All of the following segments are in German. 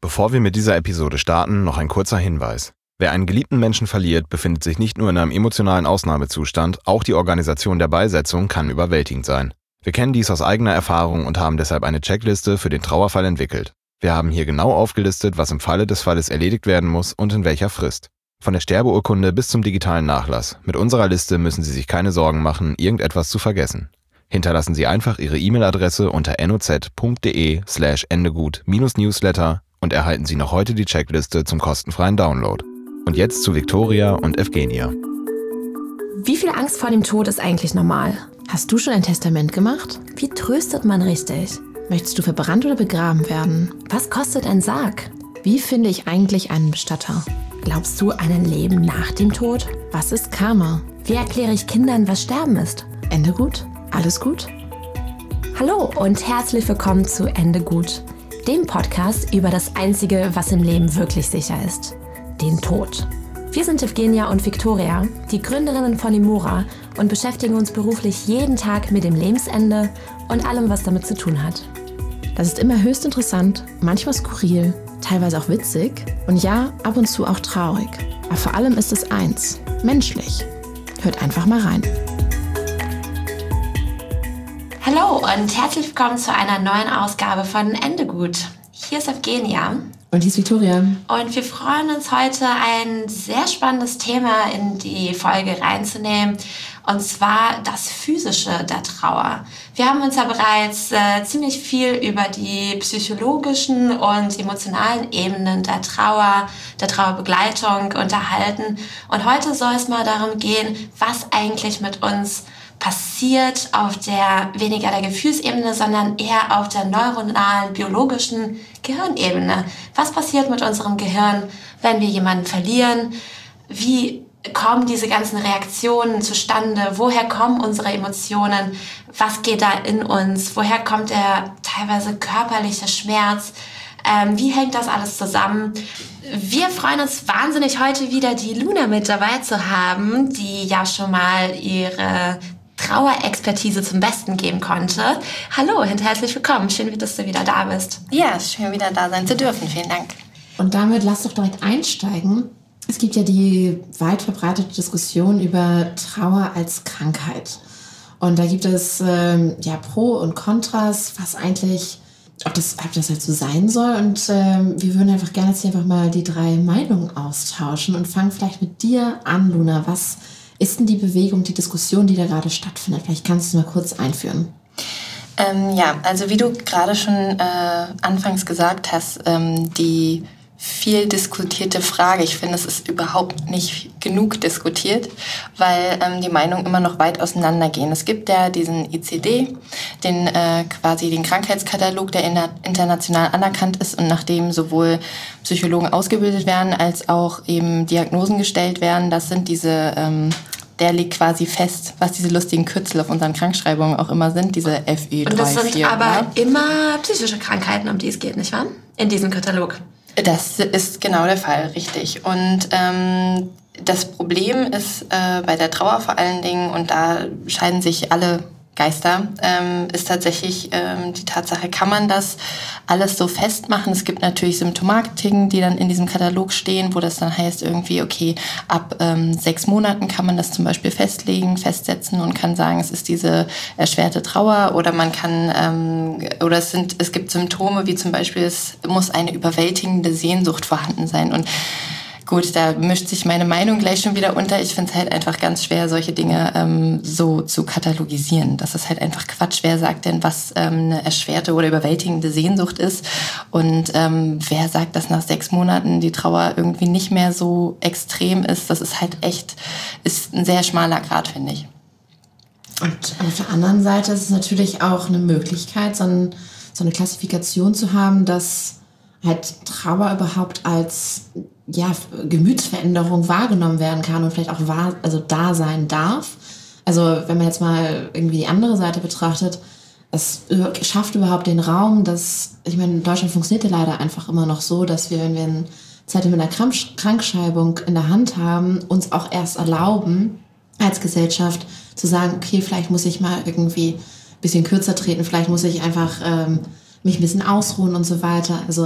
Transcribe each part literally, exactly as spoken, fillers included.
Bevor wir mit dieser Episode starten, noch ein kurzer Hinweis. Wer einen geliebten Menschen verliert, befindet sich nicht nur in einem emotionalen Ausnahmezustand, auch die Organisation der Beisetzung kann überwältigend sein. Wir kennen dies aus eigener Erfahrung und haben deshalb eine Checkliste für den Trauerfall entwickelt. Wir haben hier genau aufgelistet, was im Falle des Falles erledigt werden muss und in welcher Frist. Von der Sterbeurkunde bis zum digitalen Nachlass. Mit unserer Liste müssen Sie sich keine Sorgen machen, irgendetwas zu vergessen. Hinterlassen Sie einfach Ihre E-Mail-Adresse unter noz.de slash endegut-newsletter und erhalten Sie noch heute die Checkliste zum kostenfreien Download. Und jetzt zu Viktoria und Evgenia. Wie viel Angst vor dem Tod ist eigentlich normal? Hast du schon ein Testament gemacht? Wie tröstet man richtig? Möchtest du verbrannt oder begraben werden? Was kostet ein Sarg? Wie finde ich eigentlich einen Bestatter? Glaubst du an ein Leben nach dem Tod? Was ist Karma? Wie erkläre ich Kindern, was Sterben ist? Ende gut? Alles gut? Hallo und herzlich willkommen zu Ende gut, dem Podcast über das Einzige, was im Leben wirklich sicher ist, den Tod. Wir sind Evgenia und Viktoria, die Gründerinnen von Imora, und beschäftigen uns beruflich jeden Tag mit dem Lebensende und allem, was damit zu tun hat. Das ist immer höchst interessant, manchmal skurril, teilweise auch witzig und ja, ab und zu auch traurig. Aber vor allem ist es eins, menschlich. Hört einfach mal rein. Hallo und herzlich willkommen zu einer neuen Ausgabe von Ende gut. Hier ist Evgenia. Und hier ist Viktoria. Und wir freuen uns heute, ein sehr spannendes Thema in die Folge reinzunehmen. Und zwar das Physische der Trauer. Wir haben uns ja bereits äh, ziemlich viel über die psychologischen und emotionalen Ebenen der Trauer, der Trauerbegleitung unterhalten. Und heute soll es mal darum gehen, was eigentlich mit uns passiert auf der, weniger der Gefühlsebene, sondern eher auf der neuronalen, biologischen Gehirnebene. Was passiert mit unserem Gehirn, wenn wir jemanden verlieren? Wie kommen diese ganzen Reaktionen zustande? Woher kommen unsere Emotionen? Was geht da in uns? Woher kommt der teilweise körperliche Schmerz? Ähm, wie hängt das alles zusammen? Wir freuen uns wahnsinnig, heute wieder die Luna mit dabei zu haben, die ja schon mal ihre Trauerexpertise zum Besten geben konnte. Hallo und herzlich willkommen. Schön, dass du wieder da bist. Ja, schön, wieder da sein zu dürfen. Vielen Dank. Und damit lass doch direkt einsteigen. Es gibt ja die weit verbreitete Diskussion über Trauer als Krankheit. Und da gibt es ähm, ja Pro und Kontras, was eigentlich, ob das, ob das halt so sein soll. Und ähm, wir würden einfach gerne jetzt hier einfach mal die drei Meinungen austauschen und fangen vielleicht mit dir an, Luna. Was ist denn die Bewegung, die Diskussion, die da gerade stattfindet? Vielleicht kannst du mal kurz einführen. Ähm, ja, also wie du gerade schon äh, anfangs gesagt hast, ähm, die viel diskutierte Frage, ich finde, es ist überhaupt nicht genug diskutiert, weil ähm, die Meinungen immer noch weit auseinandergehen. Es gibt ja diesen I C D, den äh, quasi den Krankheitskatalog, der in, international anerkannt ist und nachdem sowohl Psychologen ausgebildet werden, als auch eben Diagnosen gestellt werden. Das sind diese, ähm, der legt quasi fest, was diese lustigen Kürzel auf unseren Krankschreibungen auch immer sind, diese F I drei, Und das sind vier, aber ja. immer psychische Krankheiten, um die es geht, nicht wahr? In diesem Katalog. Das ist genau der Fall, richtig. Und ähm, das Problem ist äh, bei der Trauer vor allen Dingen, und da scheiden sich alle Geister, ähm, ist tatsächlich ähm, die Tatsache, kann man das alles so festmachen? Es gibt natürlich Symptomatiken, die dann in diesem Katalog stehen, wo das dann heißt irgendwie, okay, ab ähm, sechs Monaten kann man das zum Beispiel festlegen, festsetzen und kann sagen, es ist diese erschwerte Trauer, oder man kann, ähm, oder es sind, es gibt Symptome, wie zum Beispiel, es muss eine überwältigende Sehnsucht vorhanden sein. Und gut, da mischt sich meine Meinung gleich schon wieder unter. Ich finde es halt einfach ganz schwer, solche Dinge ähm, so zu katalogisieren. Das ist halt einfach Quatsch. Wer sagt denn, was ähm, eine erschwerte oder überwältigende Sehnsucht ist? Und ähm, wer sagt, dass nach sechs Monaten die Trauer irgendwie nicht mehr so extrem ist? Das ist halt echt, ist ein sehr schmaler Grat, finde ich. Und auf der anderen Seite ist es natürlich auch eine Möglichkeit, so, ein, so eine Klassifikation zu haben, dass halt Trauer überhaupt als ja, Gemütsveränderung wahrgenommen werden kann und vielleicht auch wahr, also da sein darf. Also wenn man jetzt mal irgendwie die andere Seite betrachtet, es schafft überhaupt den Raum, dass, ich meine, in Deutschland funktioniert ja leider einfach immer noch so, dass wir, wenn wir einen Zettel mit einer Krankschreibung in der Hand haben, uns auch erst erlauben, als Gesellschaft zu sagen, okay, vielleicht muss ich mal irgendwie ein bisschen kürzer treten, vielleicht muss ich einfach ähm, mich ein bisschen ausruhen und so weiter. Also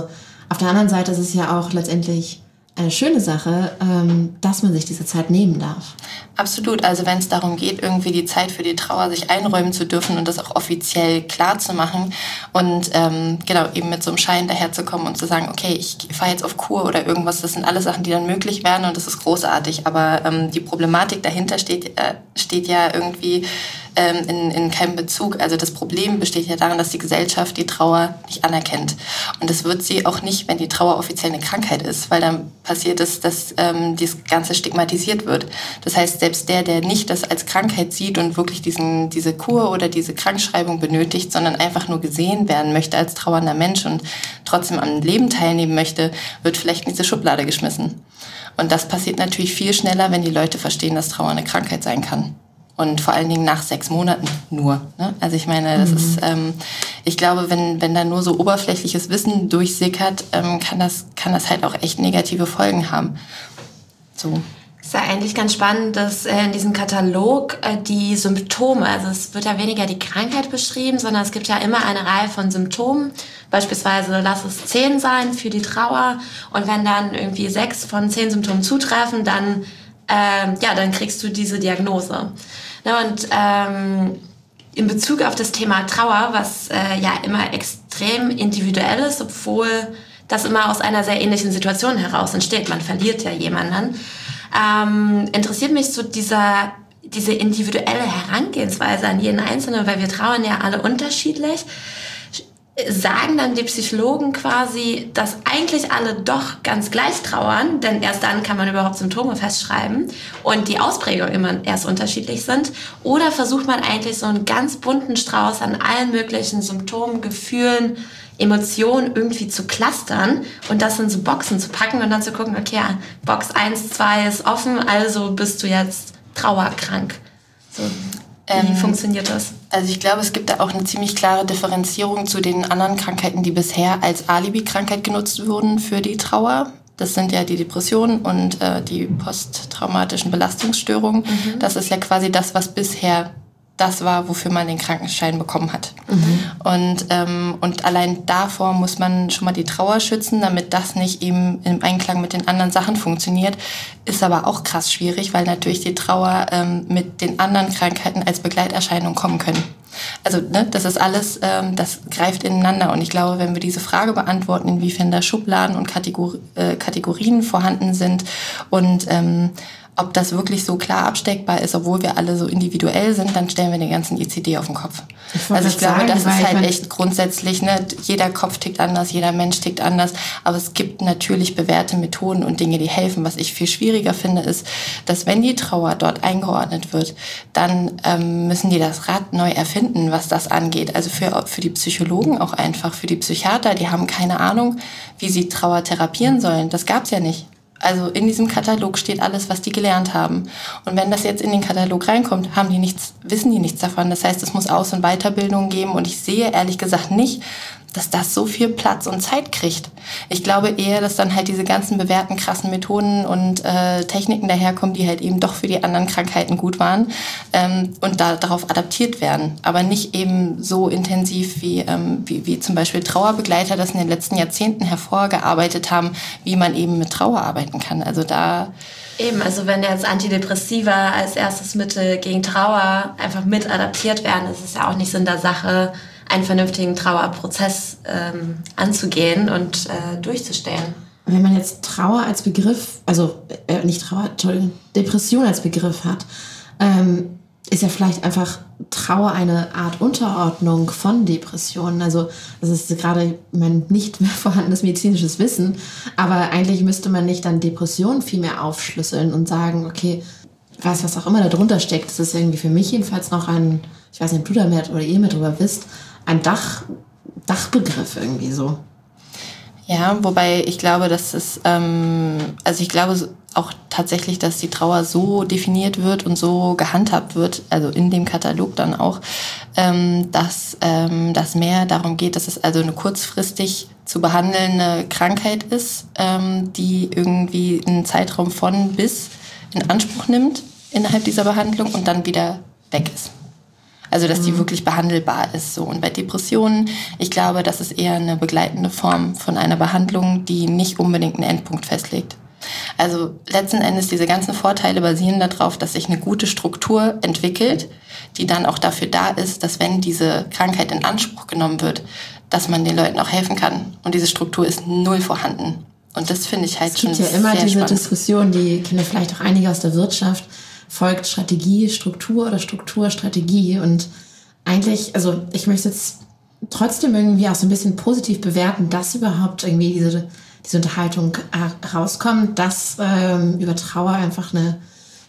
Auf der anderen Seite ist es ja auch letztendlich eine schöne Sache, ähm, dass man sich diese Zeit nehmen darf. Absolut. Also wenn es darum geht, irgendwie die Zeit für die Trauer sich einräumen zu dürfen und das auch offiziell klar zu machen und ähm, genau eben mit so einem Schein daherzukommen und zu sagen, okay, ich fahre jetzt auf Kur oder irgendwas, das sind alles Sachen, die dann möglich werden und das ist großartig. Aber ähm, die Problematik dahinter steht, äh, steht ja irgendwie ähm, in, in keinem Bezug. Also das Problem besteht ja darin, dass die Gesellschaft die Trauer nicht anerkennt. Und das wird sie auch nicht, wenn die Trauer offiziell eine Krankheit ist, weil dann passiert es, dass ähm, das Ganze stigmatisiert wird. Das heißt, selbst der, der nicht das als Krankheit sieht und wirklich diesen, diese Kur oder diese Krankschreibung benötigt, sondern einfach nur gesehen werden möchte als trauernder Mensch und trotzdem am Leben teilnehmen möchte, wird vielleicht in diese Schublade geschmissen. Und das passiert natürlich viel schneller, wenn die Leute verstehen, dass Trauer eine Krankheit sein kann. Und vor allen Dingen nach sechs Monaten nur. Ne? Also ich meine, das mhm. ist, ähm, ich glaube, wenn, wenn da nur so oberflächliches Wissen durchsickert, ähm, kann das, kann das halt auch echt negative Folgen haben. So. Es ist ja eigentlich ganz spannend, dass in diesem Katalog die Symptome, also es wird ja weniger die Krankheit beschrieben, sondern es gibt ja immer eine Reihe von Symptomen. Beispielsweise lass es zehn sein für die Trauer und wenn dann irgendwie sechs von zehn Symptomen zutreffen, dann, ähm, ja, dann kriegst du diese Diagnose. Und ähm, in Bezug auf das Thema Trauer, was äh, ja immer extrem individuell ist, obwohl das immer aus einer sehr ähnlichen Situation heraus entsteht. Man verliert ja jemanden. Ähm, interessiert mich so dieser, diese individuelle Herangehensweise an jeden Einzelnen, weil wir trauern ja alle unterschiedlich. Sagen dann die Psychologen quasi, dass eigentlich alle doch ganz gleich trauern, denn erst dann kann man überhaupt Symptome festschreiben und die Ausprägungen immer erst unterschiedlich sind? Oder versucht man eigentlich so einen ganz bunten Strauß an allen möglichen Symptomen, Gefühlen, Emotionen irgendwie zu clustern und das in so Boxen zu packen und dann zu gucken, okay, Box eins, zwei ist offen, also bist du jetzt trauerkrank. So, wie ähm, funktioniert das? Also ich glaube, es gibt da auch eine ziemlich klare Differenzierung zu den anderen Krankheiten, die bisher als Alibi-Krankheit genutzt wurden für die Trauer. Das sind ja die Depressionen und äh, die posttraumatischen Belastungsstörungen. Mhm. Das ist ja quasi das, was bisher das war, wofür man den Krankenschein bekommen hat. Mhm. Und, ähm, und allein davor muss man schon mal die Trauer schützen, damit das nicht eben im Einklang mit den anderen Sachen funktioniert. Ist aber auch krass schwierig, weil natürlich die Trauer ähm, mit den anderen Krankheiten als Begleiterscheinung kommen können. Also ne, das ist alles, ähm, das greift ineinander. Und ich glaube, wenn wir diese Frage beantworten, inwiefern da Schubladen und Kategor- äh, Kategorien vorhanden sind und ähm, ob das wirklich so klar absteckbar ist, obwohl wir alle so individuell sind, dann stellen wir den ganzen I C D auf den Kopf. Ich also ich glaube, sagen, das ist halt echt grundsätzlich, ne, jeder Kopf tickt anders, jeder Mensch tickt anders, aber es gibt natürlich bewährte Methoden und Dinge, die helfen. Was ich viel schwieriger finde, ist, dass wenn die Trauer dort eingeordnet wird, dann ähm, müssen die das Rad neu erfinden, was das angeht. Also für, für die Psychologen auch einfach, für die Psychiater, die haben keine Ahnung, wie sie Trauer therapieren sollen. Das gab's ja nicht. Also in diesem Katalog steht alles, was die gelernt haben. Und wenn das jetzt in den Katalog reinkommt, haben die nichts, wissen die nichts davon. Das heißt, es muss Aus- und Weiterbildung geben. Und ich sehe ehrlich gesagt nicht, dass das so viel Platz und Zeit kriegt. Ich glaube eher, dass dann halt diese ganzen bewährten, krassen Methoden und äh, Techniken daherkommen, die halt eben doch für die anderen Krankheiten gut waren ähm, und da, darauf adaptiert werden. Aber nicht eben so intensiv wie, ähm, wie, wie zum Beispiel Trauerbegleiter das in den letzten Jahrzehnten hervorgearbeitet haben, wie man eben mit Trauer arbeiten kann. Also da... Eben, also wenn jetzt Antidepressiva als erstes Mittel gegen Trauer einfach mit adaptiert werden, ist es ja auch nicht Sinn der Sache, einen vernünftigen Trauerprozess ähm, anzugehen und äh, durchzustehen. Wenn man jetzt Trauer als Begriff, also äh, nicht Trauer, Entschuldigung, Depression als Begriff hat, ähm, ist ja vielleicht einfach Trauer eine Art Unterordnung von Depressionen. Also das ist gerade mein nicht mehr vorhandenes medizinisches Wissen, aber eigentlich müsste man nicht dann Depressionen viel mehr aufschlüsseln und sagen, okay, was, was auch immer da drunter steckt, das ist irgendwie für mich jedenfalls noch ein, ich weiß nicht, ob du da mehr oder ihr mehr drüber wisst, ein Dach, Dachbegriff irgendwie so. Ja, wobei ich glaube, dass es, ähm, also ich glaube auch tatsächlich, dass die Trauer so definiert wird und so gehandhabt wird, also in dem Katalog dann auch, ähm, dass ähm, das mehr darum geht, dass es also eine kurzfristig zu behandelnde Krankheit ist, ähm, die irgendwie einen Zeitraum von bis in Anspruch nimmt innerhalb dieser Behandlung und dann wieder weg ist. Also, dass die Mhm. wirklich behandelbar ist. So. Und bei Depressionen, ich glaube, das ist eher eine begleitende Form von einer Behandlung, die nicht unbedingt einen Endpunkt festlegt. Also letzten Endes, diese ganzen Vorteile basieren darauf, dass sich eine gute Struktur entwickelt, die dann auch dafür da ist, dass wenn diese Krankheit in Anspruch genommen wird, dass man den Leuten auch helfen kann. Und diese Struktur ist null vorhanden. Und das finde ich halt Es schon gibt sehr ja immer diese spannend. Diskussion, die kennen vielleicht auch einige aus der Wirtschaft, folgt Strategie, Struktur oder Struktur, Strategie. Und eigentlich, also ich möchte jetzt trotzdem irgendwie auch so ein bisschen positiv bewerten, dass überhaupt irgendwie diese, diese Unterhaltung rauskommt, dass ähm, über Trauer einfach eine,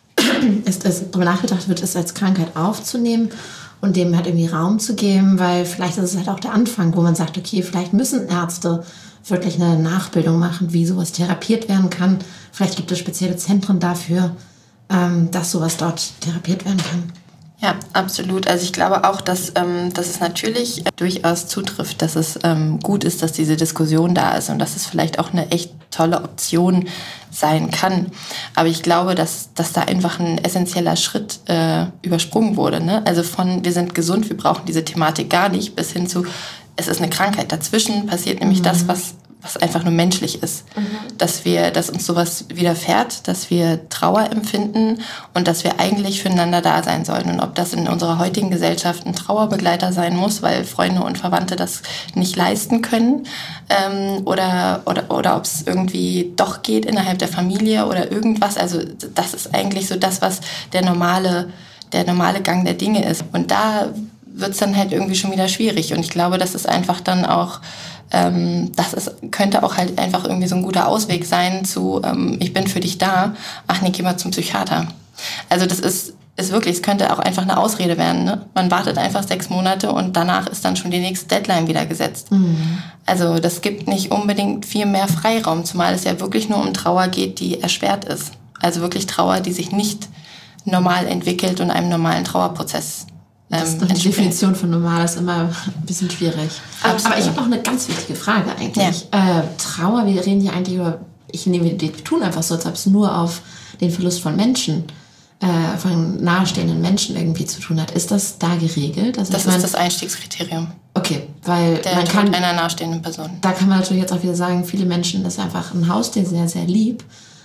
es, es darüber nachgedacht wird, es als Krankheit aufzunehmen und dem halt irgendwie Raum zu geben, weil vielleicht ist es halt auch der Anfang, wo man sagt, okay, vielleicht müssen Ärzte wirklich eine Nachbildung machen, wie sowas therapiert werden kann. Vielleicht gibt es spezielle Zentren dafür, ähm, dass sowas dort therapiert werden kann. Ja, absolut. Also ich glaube auch, dass, ähm, dass es natürlich äh, durchaus zutrifft, dass es ähm, gut ist, dass diese Diskussion da ist und dass es vielleicht auch eine echt tolle Option sein kann. Aber ich glaube, dass, dass da einfach ein essentieller Schritt äh, übersprungen wurde. Ne? Also von wir sind gesund, wir brauchen diese Thematik gar nicht, bis hin zu es ist eine Krankheit. Dazwischen passiert nämlich mhm. das, was was einfach nur menschlich ist. Mhm. Dass wir, dass uns sowas widerfährt, dass wir Trauer empfinden und dass wir eigentlich füreinander da sein sollen. Und ob das in unserer heutigen Gesellschaft ein Trauerbegleiter sein muss, weil Freunde und Verwandte das nicht leisten können, ähm, oder, oder, oder ob es irgendwie doch geht innerhalb der Familie oder irgendwas. Also das ist eigentlich so das, was der normale, der normale Gang der Dinge ist. Und da wird es dann halt irgendwie schon wieder schwierig. Und ich glaube, das ist einfach dann auch Ähm, das ist, könnte auch halt einfach irgendwie so ein guter Ausweg sein zu, ähm, ich bin für dich da, ach nee, geh mal zum Psychiater. Also das ist, ist wirklich, es könnte auch einfach eine Ausrede werden. Ne? Man wartet einfach sechs Monate und danach ist dann schon die nächste Deadline wieder gesetzt. Mhm. Also das gibt nicht unbedingt viel mehr Freiraum, zumal es ja wirklich nur um Trauer geht, die erschwert ist. Also wirklich Trauer, die sich nicht normal entwickelt und einem normalen Trauerprozess Das ist doch die Definition von normal ist immer ein bisschen schwierig. Absolut. Aber ich habe noch eine ganz wichtige Frage eigentlich. Ja. Äh, Trauer, wir reden hier eigentlich über, ich nehme, wir tun einfach so, als ob es nur auf den Verlust von Menschen, äh, von nahestehenden Menschen irgendwie zu tun hat. Ist das da geregelt? Also das ich mein, ist das Einstiegskriterium. Okay, weil der man Tod kann einer nahestehenden Person. Da kann man natürlich jetzt auch wieder sagen, viele Menschen ist einfach ein Haustier sehr, sehr lieb.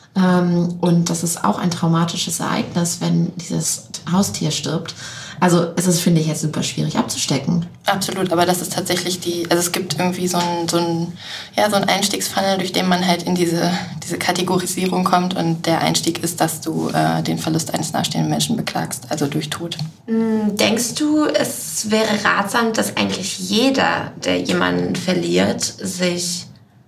Ähm, und das ist auch ein traumatisches Ereignis, wenn dieses Haustier stirbt. Also es ist, finde ich, jetzt super schwierig abzustecken. Absolut, aber das ist tatsächlich die, also es gibt irgendwie so ein, so ein, ja, so ein Einstiegsfunnel, durch den man halt in diese, diese Kategorisierung kommt und der Einstieg ist, dass du äh, den Verlust eines nahestehenden Menschen beklagst, also durch Tod. Denkst du, es wäre ratsam, dass eigentlich jeder, der jemanden verliert, sich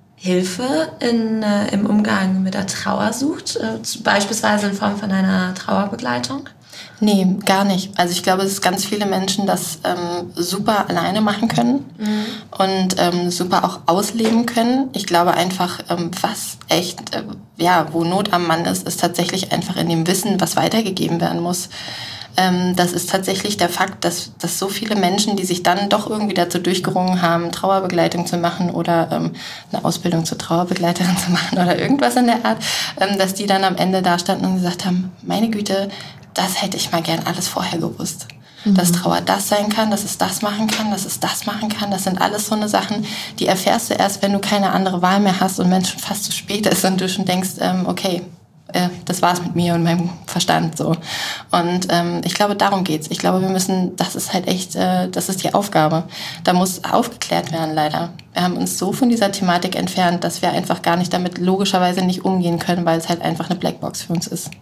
Hilfe in, äh, im Umgang mit der Trauer sucht, äh, beispielsweise in Form von einer Trauerbegleitung? Nee, gar nicht. Also ich glaube, dass ganz viele Menschen das ähm, super alleine machen können mhm. und ähm, super auch ausleben können. Ich glaube einfach, ähm, was echt, äh, ja, wo Not am Mann ist, ist tatsächlich einfach in dem Wissen, was weitergegeben werden muss. Ähm, das ist tatsächlich der Fakt, dass, dass so viele Menschen, die sich dann doch irgendwie dazu durchgerungen haben, Trauerbegleitung zu machen oder ähm, eine Ausbildung zur Trauerbegleiterin zu machen oder irgendwas in der Art, ähm, dass die dann am Ende da standen und gesagt haben, meine Güte, das hätte ich mal gern alles vorher gewusst. Mhm. Dass Trauer das sein kann, dass es das machen kann, dass es das machen kann. Das sind alles so eine Sachen, die erfährst du erst, wenn du keine andere Wahl mehr hast und wenn es schon fast zu spät ist und du schon denkst, ähm, okay, äh, das war's mit mir und meinem Verstand. So. Und ähm, ich glaube, darum geht's. Ich glaube, wir müssen, das ist halt echt, äh, das ist die Aufgabe. Da muss aufgeklärt werden, leider. Wir haben uns so von dieser Thematik entfernt, dass wir einfach gar nicht damit logischerweise nicht umgehen können, weil es halt einfach eine Blackbox für uns ist.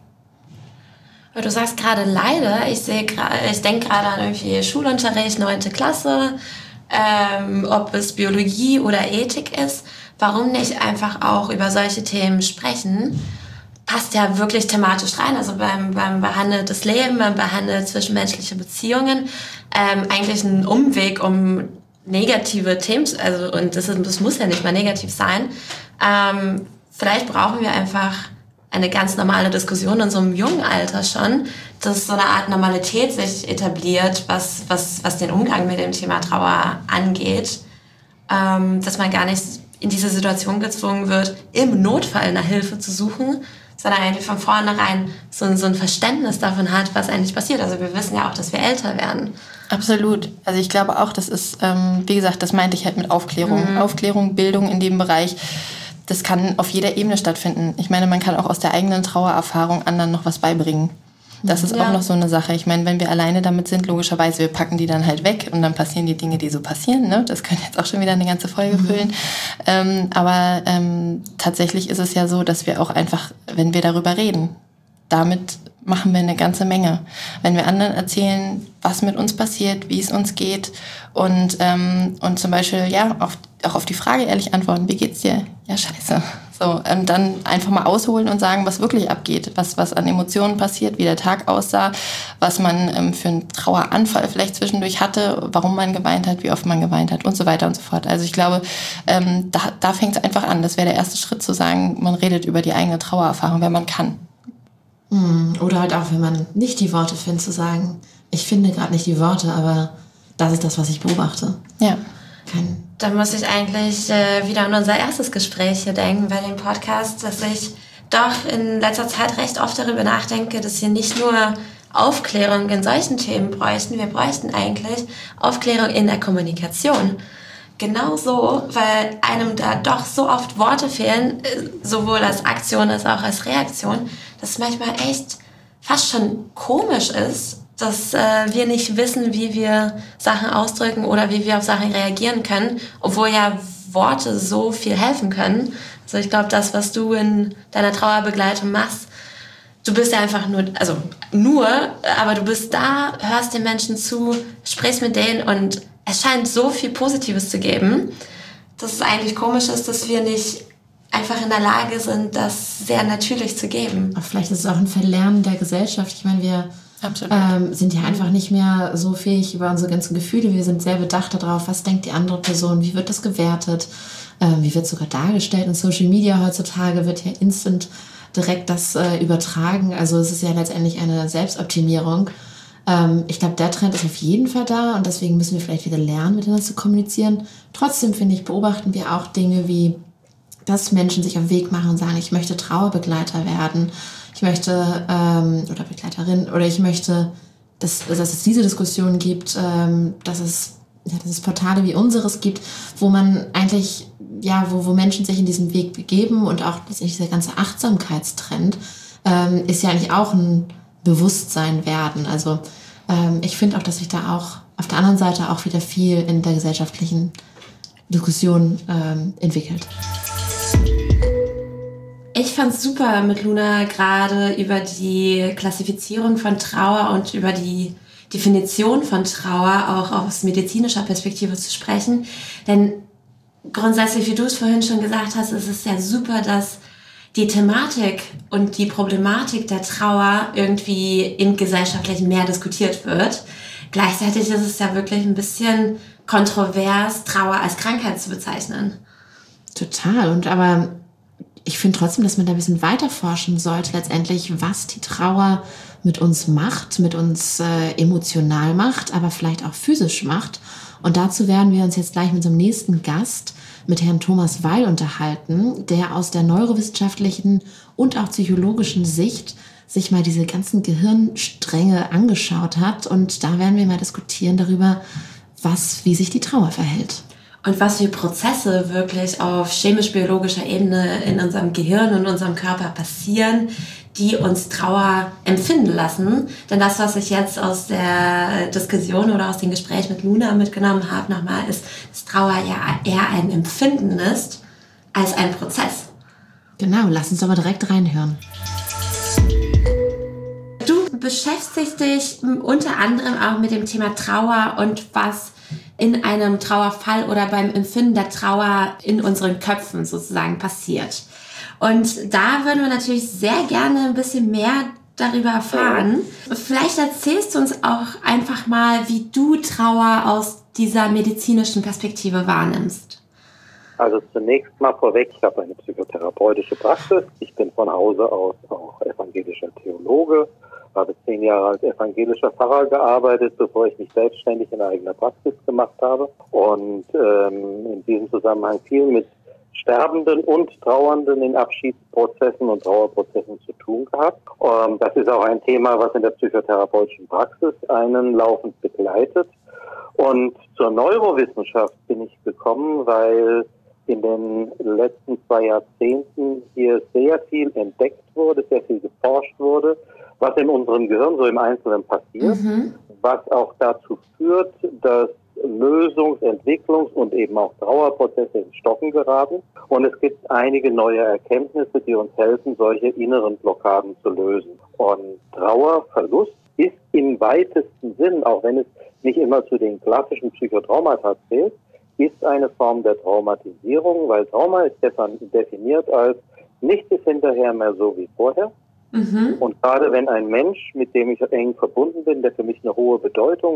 Du sagst gerade leider, ich sehe gerade, ich denke gerade an irgendwie Schulunterricht, neunte Klasse, ähm, ob es Biologie oder Ethik ist. Warum nicht einfach auch über solche Themen sprechen? Passt ja wirklich thematisch rein, also beim, beim behandeltes Leben, beim behandelt zwischenmenschliche Beziehungen, ähm, eigentlich ein Umweg um negative Themen, also und das, ist, das muss ja nicht mal negativ sein. Ähm, vielleicht brauchen wir einfach eine ganz normale Diskussion in so einem jungen Alter schon, dass so eine Art Normalität sich etabliert, was, was, was den Umgang mit dem Thema Trauer angeht, ähm, dass man gar nicht in diese Situation gezwungen wird, im Notfall nach Hilfe zu suchen, sondern eigentlich von vornherein so, so ein Verständnis davon hat, was eigentlich passiert. Also wir wissen ja auch, dass wir älter werden. Absolut. Also ich glaube auch, das ist, ähm, wie gesagt, das meinte ich halt mit Aufklärung. Mhm. Aufklärung, Bildung in dem Bereich, das kann auf jeder Ebene stattfinden. Ich meine, man kann auch aus der eigenen Trauererfahrung anderen noch was beibringen. Das ist ja auch noch so eine Sache. Ich meine, wenn wir alleine damit sind, logischerweise, wir packen die dann halt weg und dann passieren die Dinge, die so passieren. Ne? Das könnte jetzt auch schon wieder eine ganze Folge mhm. füllen. Ähm, aber ähm, tatsächlich ist es ja so, dass wir auch einfach, wenn wir darüber reden, damit machen wir eine ganze Menge. Wenn wir anderen erzählen, was mit uns passiert, wie es uns geht und, ähm, und zum Beispiel ja auf, auch auf die Frage ehrlich antworten, wie geht's dir? Ja, scheiße. So, ähm, dann einfach mal ausholen und sagen, was wirklich abgeht, was, was an Emotionen passiert, wie der Tag aussah, was man ähm, für einen Traueranfall vielleicht zwischendurch hatte, warum man geweint hat, wie oft man geweint hat und so weiter und so fort. Also ich glaube, ähm, da, da fängt es einfach an. Das wäre der erste Schritt zu sagen, man redet über die eigene Trauererfahrung, wenn man kann. Oder halt auch, wenn man nicht die Worte findet, zu sagen, ich finde gerade nicht die Worte, aber das ist das, was ich beobachte. Ja. Kein Da muss ich eigentlich äh, wieder an unser erstes Gespräch hier denken bei dem Podcast, dass ich doch in letzter Zeit recht oft darüber nachdenke, dass wir nicht nur Aufklärung in solchen Themen bräuchten, wir bräuchten eigentlich Aufklärung in der Kommunikation. Genauso, weil einem da doch so oft Worte fehlen, sowohl als Aktion als auch als Reaktion, dass es manchmal echt fast schon komisch ist, dass äh, wir nicht wissen, wie wir Sachen ausdrücken oder wie wir auf Sachen reagieren können, obwohl ja Worte so viel helfen können. Also ich glaube, das, was du in deiner Trauerbegleitung machst, du bist ja einfach nur, also nur, aber du bist da, hörst den Menschen zu, sprichst mit denen und es scheint so viel Positives zu geben, dass es eigentlich komisch ist, dass wir nicht einfach in der Lage sind, das sehr natürlich zu geben. Aber vielleicht ist es auch ein Verlernen der Gesellschaft. Ich meine, wir ähm, sind ja einfach nicht mehr so fähig über unsere ganzen Gefühle. Wir sind sehr bedacht darauf, was denkt die andere Person, wie wird das gewertet, ähm, wie wird es sogar dargestellt. In Social Media heutzutage wird ja instant direkt das äh, übertragen. Also es ist ja letztendlich eine Selbstoptimierung. Ähm, ich glaube, der Trend ist auf jeden Fall da und deswegen müssen wir vielleicht wieder lernen, miteinander zu kommunizieren. Trotzdem, finde ich, beobachten wir auch Dinge wie, dass Menschen sich auf den Weg machen und sagen, ich möchte Trauerbegleiter werden, ich möchte, ähm, oder Begleiterin, oder ich möchte, dass, dass es diese Diskussion gibt, ähm, dass es, ja, dass es Portale wie unseres gibt, wo man eigentlich, ja, wo, wo Menschen sich in diesen Weg begeben und auch dieser ganze Achtsamkeitstrend ähm, ist ja eigentlich auch ein Bewusstsein werden. Also ähm, ich finde auch, dass sich da auch auf der anderen Seite auch wieder viel in der gesellschaftlichen Diskussion ähm, entwickelt. Ich fand es super, mit Luna gerade über die Klassifizierung von Trauer und über die Definition von Trauer auch aus medizinischer Perspektive zu sprechen. Denn grundsätzlich, wie du es vorhin schon gesagt hast, ist es ja super, dass die Thematik und die Problematik der Trauer irgendwie im Gesellschaftlichen mehr diskutiert wird. Gleichzeitig ist es ja wirklich ein bisschen kontrovers, Trauer als Krankheit zu bezeichnen. Total. Und aber ich finde trotzdem, dass man da ein bisschen weiter forschen sollte, letztendlich, was die Trauer mit uns macht, mit uns äh, emotional macht, aber vielleicht auch physisch macht. Und dazu werden wir uns jetzt gleich mit unserem nächsten Gast, mit Herrn Thomas Weil, unterhalten, der aus der neurowissenschaftlichen und auch psychologischen Sicht sich mal diese ganzen Gehirnstränge angeschaut hat. Und da werden wir mal diskutieren darüber, was, wie sich die Trauer verhält. Und was für Prozesse wirklich auf chemisch-biologischer Ebene in unserem Gehirn und unserem Körper passieren, die uns Trauer empfinden lassen. Denn das, was ich jetzt aus der Diskussion oder aus dem Gespräch mit Luna mitgenommen habe, nochmal, ist, dass Trauer ja eher ein Empfinden ist als ein Prozess. Genau, lass uns aber direkt reinhören. Du beschäftigst dich unter anderem auch mit dem Thema Trauer und was in einem Trauerfall oder beim Empfinden der Trauer in unseren Köpfen sozusagen passiert. Und da würden wir natürlich sehr gerne ein bisschen mehr darüber erfahren. Vielleicht erzählst du uns auch einfach mal, wie du Trauer aus dieser medizinischen Perspektive wahrnimmst. Also zunächst mal vorweg, ich habe eine psychotherapeutische Praxis. Ich bin von Hause aus auch evangelischer Theologe, habe zehn Jahre als evangelischer Pfarrer gearbeitet, bevor ich mich selbstständig in eigener Praxis gemacht habe. Und ähm, in diesem Zusammenhang viel mit Sterbenden und Trauernden in Abschiedsprozessen und Trauerprozessen zu tun gehabt. Ähm, das ist auch ein Thema, was in der psychotherapeutischen Praxis einen laufend begleitet. Und zur Neurowissenschaft bin ich gekommen, weil in den letzten zwei Jahrzehnten hier sehr viel entdeckt wurde, sehr viel geforscht wurde, was in unserem Gehirn so im Einzelnen passiert, mhm. was auch dazu führt, dass Lösungs-, Entwicklungs- und eben auch Trauerprozesse ins Stocken geraten. Und es gibt einige neue Erkenntnisse, die uns helfen, solche inneren Blockaden zu lösen. Und Trauerverlust ist im weitesten Sinn, auch wenn es nicht immer zu den klassischen Psychotraumata zählt, ist eine Form der Traumatisierung, weil Trauma ist definiert als nichts ist hinterher mehr so wie vorher. Mhm. Und gerade wenn ein Mensch, mit dem ich eng verbunden bin, der für mich eine hohe Bedeutung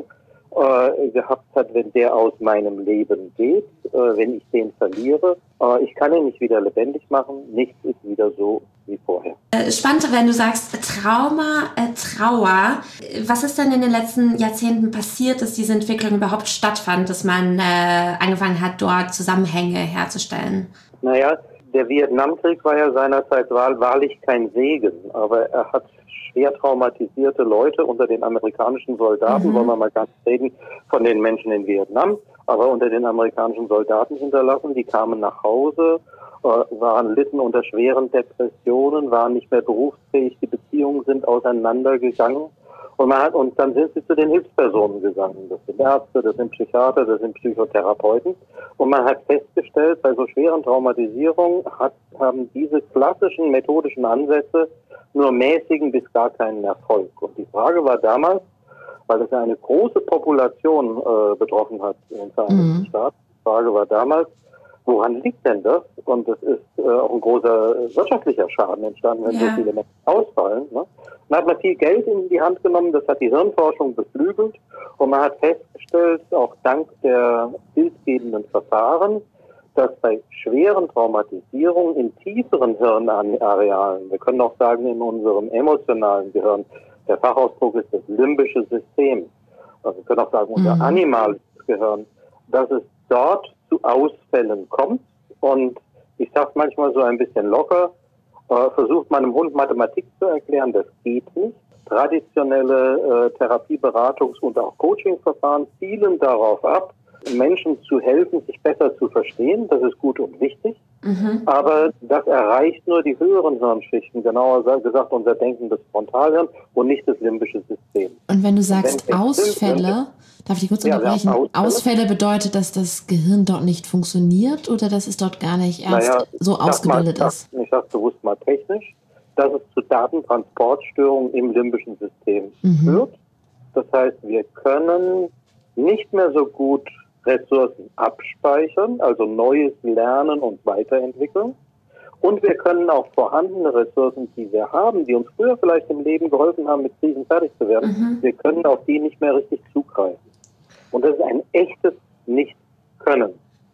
äh, gehabt hat, wenn der aus meinem Leben geht, äh, wenn ich den verliere, äh, ich kann ihn nicht wieder lebendig machen, nichts ist wieder so wie vorher. Spannend, wenn du sagst Trauma, äh, Trauer. Was ist denn in den letzten Jahrzehnten passiert, dass diese Entwicklung überhaupt stattfand, dass man äh, angefangen hat, dort Zusammenhänge herzustellen? Naja, der Vietnamkrieg war ja seinerzeit wahr, wahrlich kein Segen, aber er hat schwer traumatisierte Leute unter den amerikanischen Soldaten, mhm. wollen wir mal ganz reden von den Menschen in Vietnam, aber unter den amerikanischen Soldaten hinterlassen, die kamen nach Hause, waren litten unter schweren Depressionen, waren nicht mehr berufsfähig, die Beziehungen sind auseinandergegangen und man hat, und dann sind sie zu den Hilfspersonen gegangen. Das sind Ärzte, das sind Psychiater, das sind Psychotherapeuten und man hat festgestellt, bei so schweren Traumatisierungen hat, haben diese klassischen methodischen Ansätze nur mäßigen bis gar keinen Erfolg. Und die Frage war damals, weil es ja eine große Population äh, betroffen hat in den Vereinigten mhm. Staaten, die Frage war damals, woran liegt denn das? Und es ist äh, auch ein großer wirtschaftlicher Schaden entstanden, wenn ja. so viele Menschen ausfallen. Ne? Dann hat man viel Geld in die Hand genommen, das hat die Hirnforschung beflügelt und man hat festgestellt, auch dank der bildgebenden Verfahren, dass bei schweren Traumatisierungen in tieferen Hirnarealen, wir können auch sagen in unserem emotionalen Gehirn, der Fachausdruck ist das limbische System, also wir können auch sagen unser mhm. animales Gehirn, dass es dort zu Ausfällen kommt und ich sage manchmal so ein bisschen locker, äh, versucht meinem Hund Mathematik zu erklären, das geht nicht. Traditionelle äh, Therapieberatungs- und auch Coachingverfahren zielen darauf ab, Menschen zu helfen, sich besser zu verstehen, das ist gut und wichtig, mhm. aber das erreicht nur die höheren Hirnschichten, genauer gesagt unser denkendes Frontalhirn und nicht das limbische System. Und wenn du sagst wenn Ausfälle, darf ich dich kurz ja, unterbrechen, Ausfälle. Ausfälle bedeutet, dass das Gehirn dort nicht funktioniert oder dass es dort gar nicht erst naja, so ausgebildet mal, ist? Ich sage bewusst mal technisch, dass es zu Datentransportstörungen im limbischen System mhm. führt. Das heißt, wir können nicht mehr so gut Ressourcen abspeichern, also Neues lernen und weiterentwickeln. Und wir können auch vorhandene Ressourcen, die wir haben, die uns früher vielleicht im Leben geholfen haben, mit Krisen fertig zu werden, mhm. wir können auf die nicht mehr richtig zugreifen. Und das ist ein echtes Nicht-Können.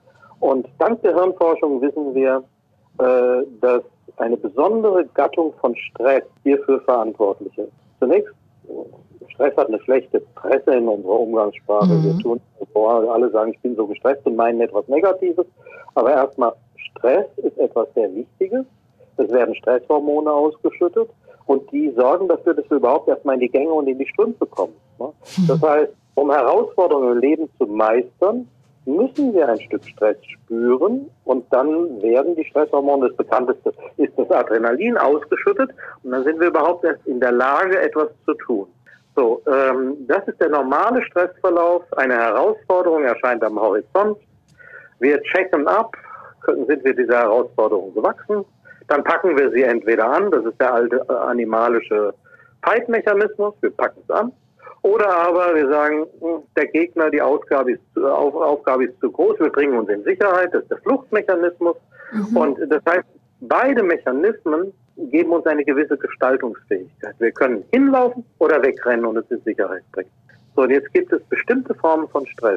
Und dank der Hirnforschung wissen wir, äh, dass eine besondere Gattung von Stress hierfür verantwortlich ist. Zunächst, Stress hat eine schlechte Presse in unserer Umgangssprache. Mhm. Wir tun vor, alle sagen, ich bin so gestresst und meinen etwas Negatives. Aber erstmal, Stress ist etwas sehr Wichtiges. Es werden Stresshormone ausgeschüttet und die sorgen dafür, dass wir überhaupt erstmal in die Gänge und in die Strümpfe kommen. Das heißt, um Herausforderungen im Leben zu meistern, müssen wir ein Stück Stress spüren und dann werden die Stresshormone, das bekannteste ist das Adrenalin, ausgeschüttet und dann sind wir überhaupt erst in der Lage, etwas zu tun. So, ähm, das ist der normale Stressverlauf. Eine Herausforderung erscheint am Horizont. Wir checken ab, sind wir dieser Herausforderung gewachsen. Dann packen wir sie entweder an, das ist der alte äh, animalische Fight-Mechanismus, wir packen es an. Oder aber wir sagen, der Gegner, die Ausgabe ist, zu, auf, Aufgabe ist zu groß, wir bringen uns in Sicherheit, das ist der Fluchtmechanismus. Mhm. Und das heißt, beide Mechanismen geben uns eine gewisse Gestaltungsfähigkeit. Wir können hinlaufen oder wegrennen und es in Sicherheit bringen. So, und jetzt gibt es bestimmte Formen von Stress,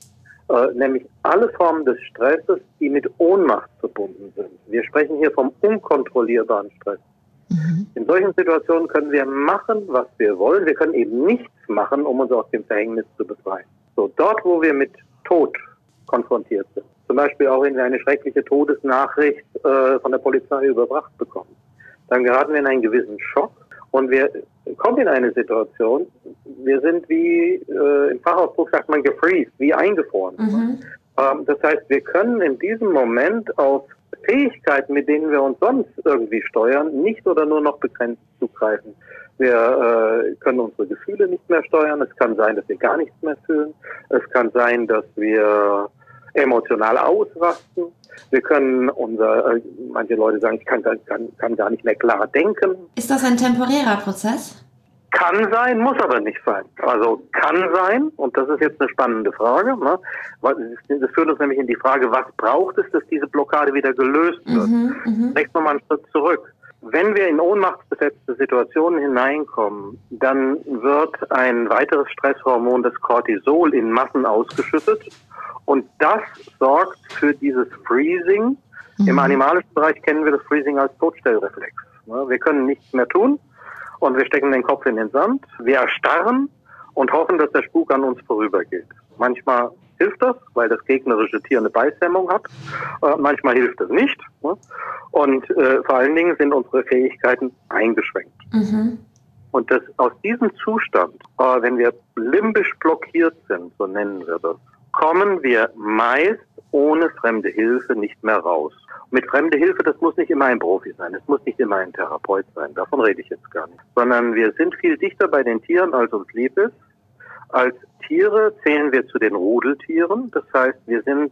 äh, nämlich alle Formen des Stresses, die mit Ohnmacht verbunden sind. Wir sprechen hier vom unkontrollierbaren Stress. Mhm. In solchen Situationen können wir machen, was wir wollen. Wir können eben nichts machen, um uns aus dem Verhängnis zu befreien. So, dort, wo wir mit Tod konfrontiert sind, Zum Beispiel auch, wenn wir eine schreckliche Todesnachricht äh, von der Polizei überbracht bekommen. Dann geraten wir in einen gewissen Schock und wir kommen in eine Situation, wir sind wie, äh, im Fachausdruck sagt man gefreezed, wie eingefroren. Mhm. Ähm, das heißt, wir können in diesem Moment auf Fähigkeiten, mit denen wir uns sonst irgendwie steuern, nicht oder nur noch begrenzt zugreifen. Wir äh, können unsere Gefühle nicht mehr steuern. Es kann sein, dass wir gar nichts mehr fühlen. Es kann sein, dass wir emotional ausrasten. Wir können unser, äh, manche Leute sagen, ich kann, kann, kann gar nicht mehr klar denken. Ist das ein temporärer Prozess? Kann sein, muss aber nicht sein. Also kann sein, und das ist jetzt eine spannende Frage. Ne? Das führt uns nämlich in die Frage, was braucht es, dass diese Blockade wieder gelöst wird? Mhm, Nächstes Mal einen Schritt zurück. Wenn wir in ohnmachtsbesetzte Situationen hineinkommen, dann wird ein weiteres Stresshormon, das Cortisol, in Massen ausgeschüttet. Und das sorgt für dieses Freezing. Mhm. Im animalischen Bereich kennen wir das Freezing als Todstellreflex. Wir können nichts mehr tun und wir stecken den Kopf in den Sand. Wir erstarren und hoffen, dass der Spuk an uns vorübergeht. Manchmal hilft das, weil das gegnerische Tier eine Beißhemmung hat. Äh, manchmal hilft es nicht. Ne? Und äh, vor allen Dingen sind unsere Fähigkeiten eingeschränkt. Mhm. Und das, aus diesem Zustand, äh, wenn wir limbisch blockiert sind, so nennen wir das, kommen wir meist ohne fremde Hilfe nicht mehr raus. Mit fremde Hilfe, das muss nicht immer ein Profi sein, es muss nicht immer ein Therapeut sein, davon rede ich jetzt gar nicht. Sondern wir sind viel dichter bei den Tieren, als uns lieb ist. Als Tiere zählen wir zu den Rudeltieren, das heißt, wir sind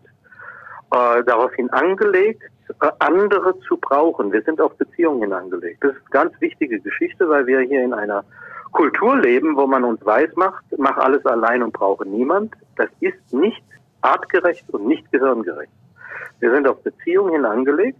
äh, daraufhin angelegt, äh, andere zu brauchen. Wir sind auf Beziehungen angelegt. Das ist eine ganz wichtige Geschichte, weil wir hier in einer Kultur leben, wo man uns weiß macht, mach alles allein und brauche niemand. Das ist nicht artgerecht und nicht gehirngerecht. Wir sind auf Beziehungen hin angelegt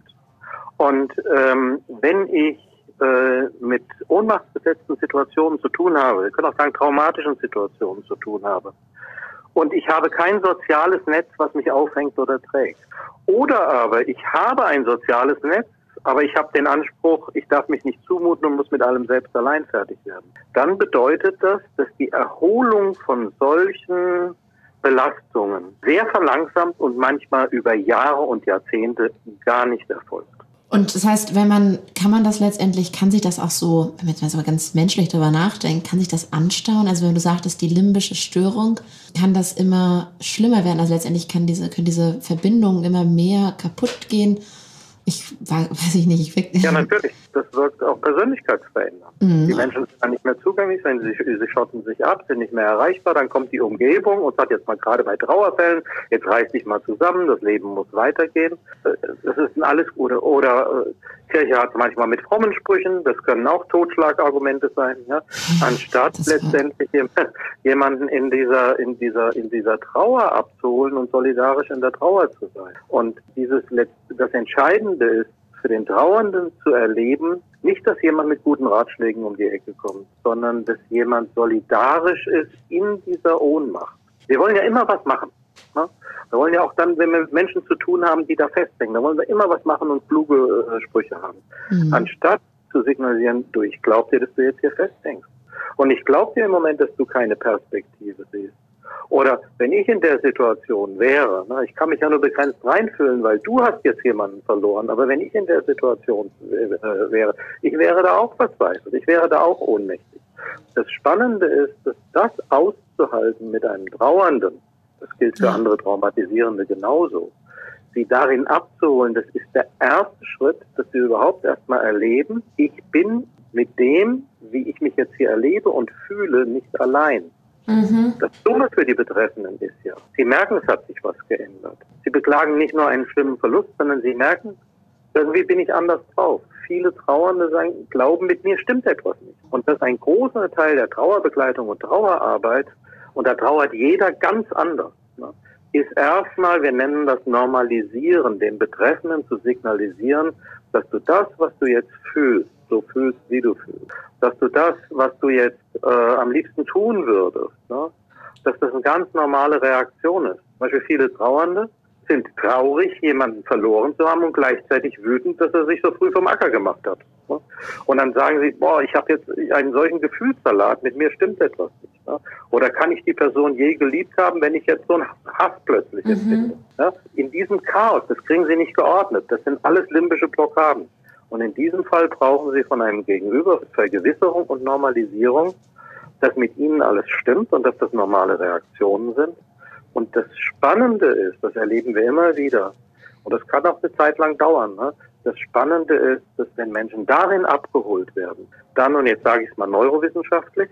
und ähm, wenn ich äh, mit ohnmachtsbesetzten Situationen zu tun habe, wir können auch sagen traumatischen Situationen zu tun habe, und ich habe kein soziales Netz, was mich aufhängt oder trägt, oder aber ich habe ein soziales Netz, aber ich habe den Anspruch, ich darf mich nicht zumuten und muss mit allem selbst allein fertig werden, dann bedeutet das, dass die Erholung von solchen Belastungen sehr verlangsamt und manchmal über Jahre und Jahrzehnte gar nicht erfolgt. Und das heißt, wenn man, kann man das letztendlich, kann sich das auch so, wenn man jetzt mal so ganz menschlich darüber nachdenkt, kann sich das anstauen? Also wenn du sagtest, die limbische Störung, kann das immer schlimmer werden? Also letztendlich kann diese, können diese Verbindungen immer mehr kaputt gehen? Ich weiß ich nicht. Ich ja, natürlich. Das wirkt auch persönlichkeitsverändernd. Mhm. Die Menschen sind dann nicht mehr zugänglich, sie, sie schotten sich ab, sind nicht mehr erreichbar, dann kommt die Umgebung und sagt jetzt mal gerade bei Trauerfällen, jetzt reiß dich mal zusammen, das Leben muss weitergehen. Das ist alles oder oder Kirche hat manchmal mit frommen Sprüchen, das können auch Totschlagargumente sein, ja? Anstatt letztendlich jemanden in dieser in dieser in dieser Trauer abzuholen und solidarisch in der Trauer zu sein. Und dieses das Entscheidende ist, für den Trauernden zu erleben, nicht, dass jemand mit guten Ratschlägen um die Ecke kommt, sondern dass jemand solidarisch ist in dieser Ohnmacht. Wir wollen ja immer was machen. Ne? Wir wollen ja auch dann, wenn wir mit Menschen zu tun haben, die da festhängen, da wollen wir immer was machen und kluge äh, Sprüche haben. Mhm. Anstatt zu signalisieren, du, ich glaub dir, dass du jetzt hier festhängst. Und ich glaub dir im Moment, dass du keine Perspektive siehst. Oder wenn ich in der Situation wäre, ne, ich kann mich ja nur begrenzt reinfühlen, weil du hast jetzt jemanden verloren, aber wenn ich in der Situation äh, wäre, ich wäre da auch verzweifelt, ich wäre da auch ohnmächtig. Das Spannende ist, dass das auszuhalten mit einem Trauernden, das gilt für andere Traumatisierende genauso, sie darin abzuholen, das ist der erste Schritt, dass sie überhaupt erstmal erleben, ich bin mit dem, wie ich mich jetzt hier erlebe und fühle, nicht allein. Mhm. Das Dumme für die Betreffenden ist ja, sie merken, es hat sich was geändert. Sie beklagen nicht nur einen schlimmen Verlust, sondern sie merken, irgendwie bin ich anders drauf. Viele Trauernde sagen, glauben, mit mir stimmt etwas nicht. Und das ist ein großer Teil der Trauerbegleitung und Trauerarbeit, und da trauert jeder ganz anders, ne, ist erstmal, wir nennen das Normalisieren, dem Betreffenden zu signalisieren, dass du das, was du jetzt fühlst, so fühlst, wie du fühlst. Dass du das, was du jetzt äh, am liebsten tun würdest, ne, dass das eine ganz normale Reaktion ist. Zum Beispiel viele Trauernde sind traurig, jemanden verloren zu haben und gleichzeitig wütend, dass er sich so früh vom Acker gemacht hat. Ne? Und dann sagen sie, boah, ich habe jetzt einen solchen Gefühlssalat, mit mir stimmt etwas nicht. Ja? Oder kann ich die Person je geliebt haben, wenn ich jetzt so einen Hass plötzlich mhm. empfinde? Ja? In diesem Chaos, das kriegen Sie nicht geordnet. Das sind alles limbische Blockaden. Und in diesem Fall brauchen Sie von einem Gegenüber Vergewisserung und Normalisierung, dass mit Ihnen alles stimmt und dass das normale Reaktionen sind. Und das Spannende ist, das erleben wir immer wieder, und das kann auch eine Zeit lang dauern, ne? Das Spannende ist, dass wenn Menschen darin abgeholt werden, dann, und jetzt sage ich es mal neurowissenschaftlich,